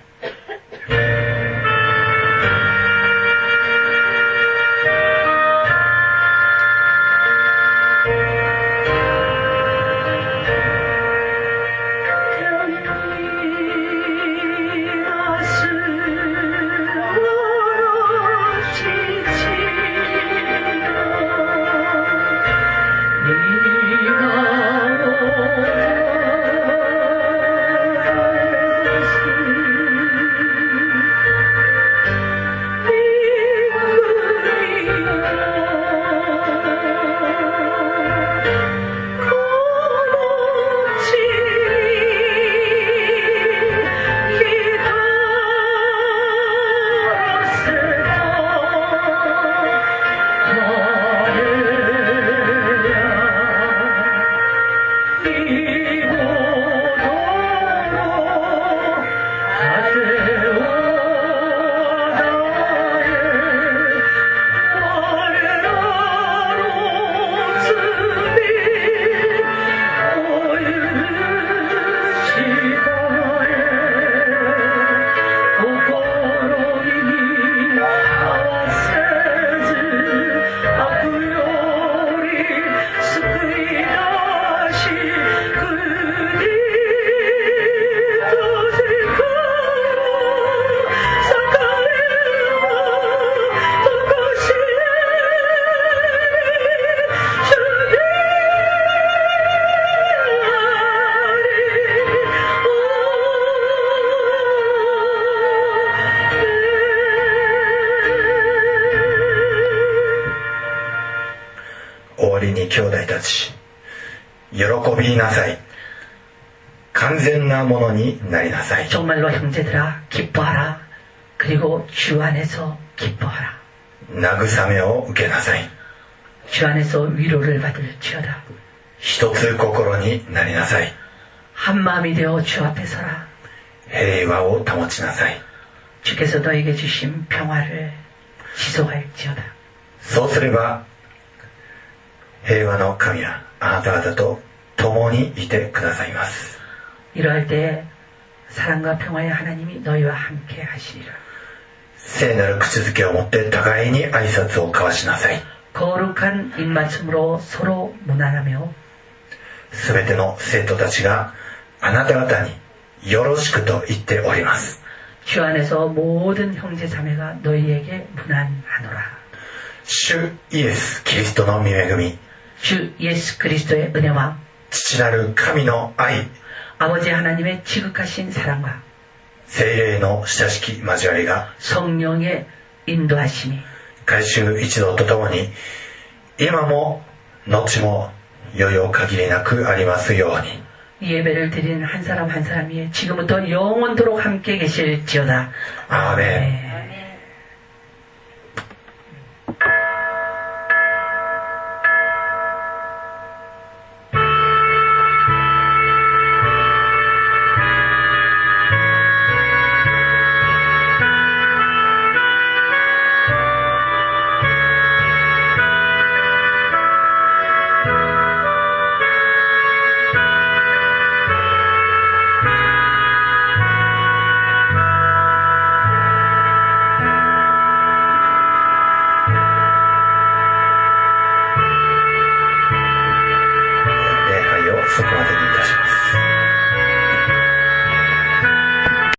弟たち、喜びなさい。完全なものになりなさい。
정말로 형제들아 기뻐하라. 그리고 주 안에서 기뻐하라.
慰めを受けなさい。
주 안에서 위로를 받을지어다.
一つ心になりなさい。
한 마음이 되어 주 앞에 서라.
平和を保ちなさい。
주께서 너에게 주신 평화를 지속할지어다.
そうすれば平和の神はあなた方と共にいてくださいます。
이러할 때 사랑과 평화의 하나님이 너희와 함께 하시리라.
聖なる口づけを持って互いに挨拶を交わしなさい。
거룩한 입맞춤으로 서로 무난하며
すべての生徒たちがあなた方によろしくと言っております。
주 안에서 모든 형제 자매가 너희에게 무난하노라.
主イエスキリストの御恵み、
주 예수 그리스도의 은혜와
父なる神の愛、
아버지 하나님의 지극하신 사랑과
聖霊の親しき交わりが
성령의 인도하심이
改宗一同とともに今も後も余々限りなくありますように。
이 예배를 드리는 한 사람 한 사람이 지금부터 영원토록 함께 계실지어다.
아멘.
아멘.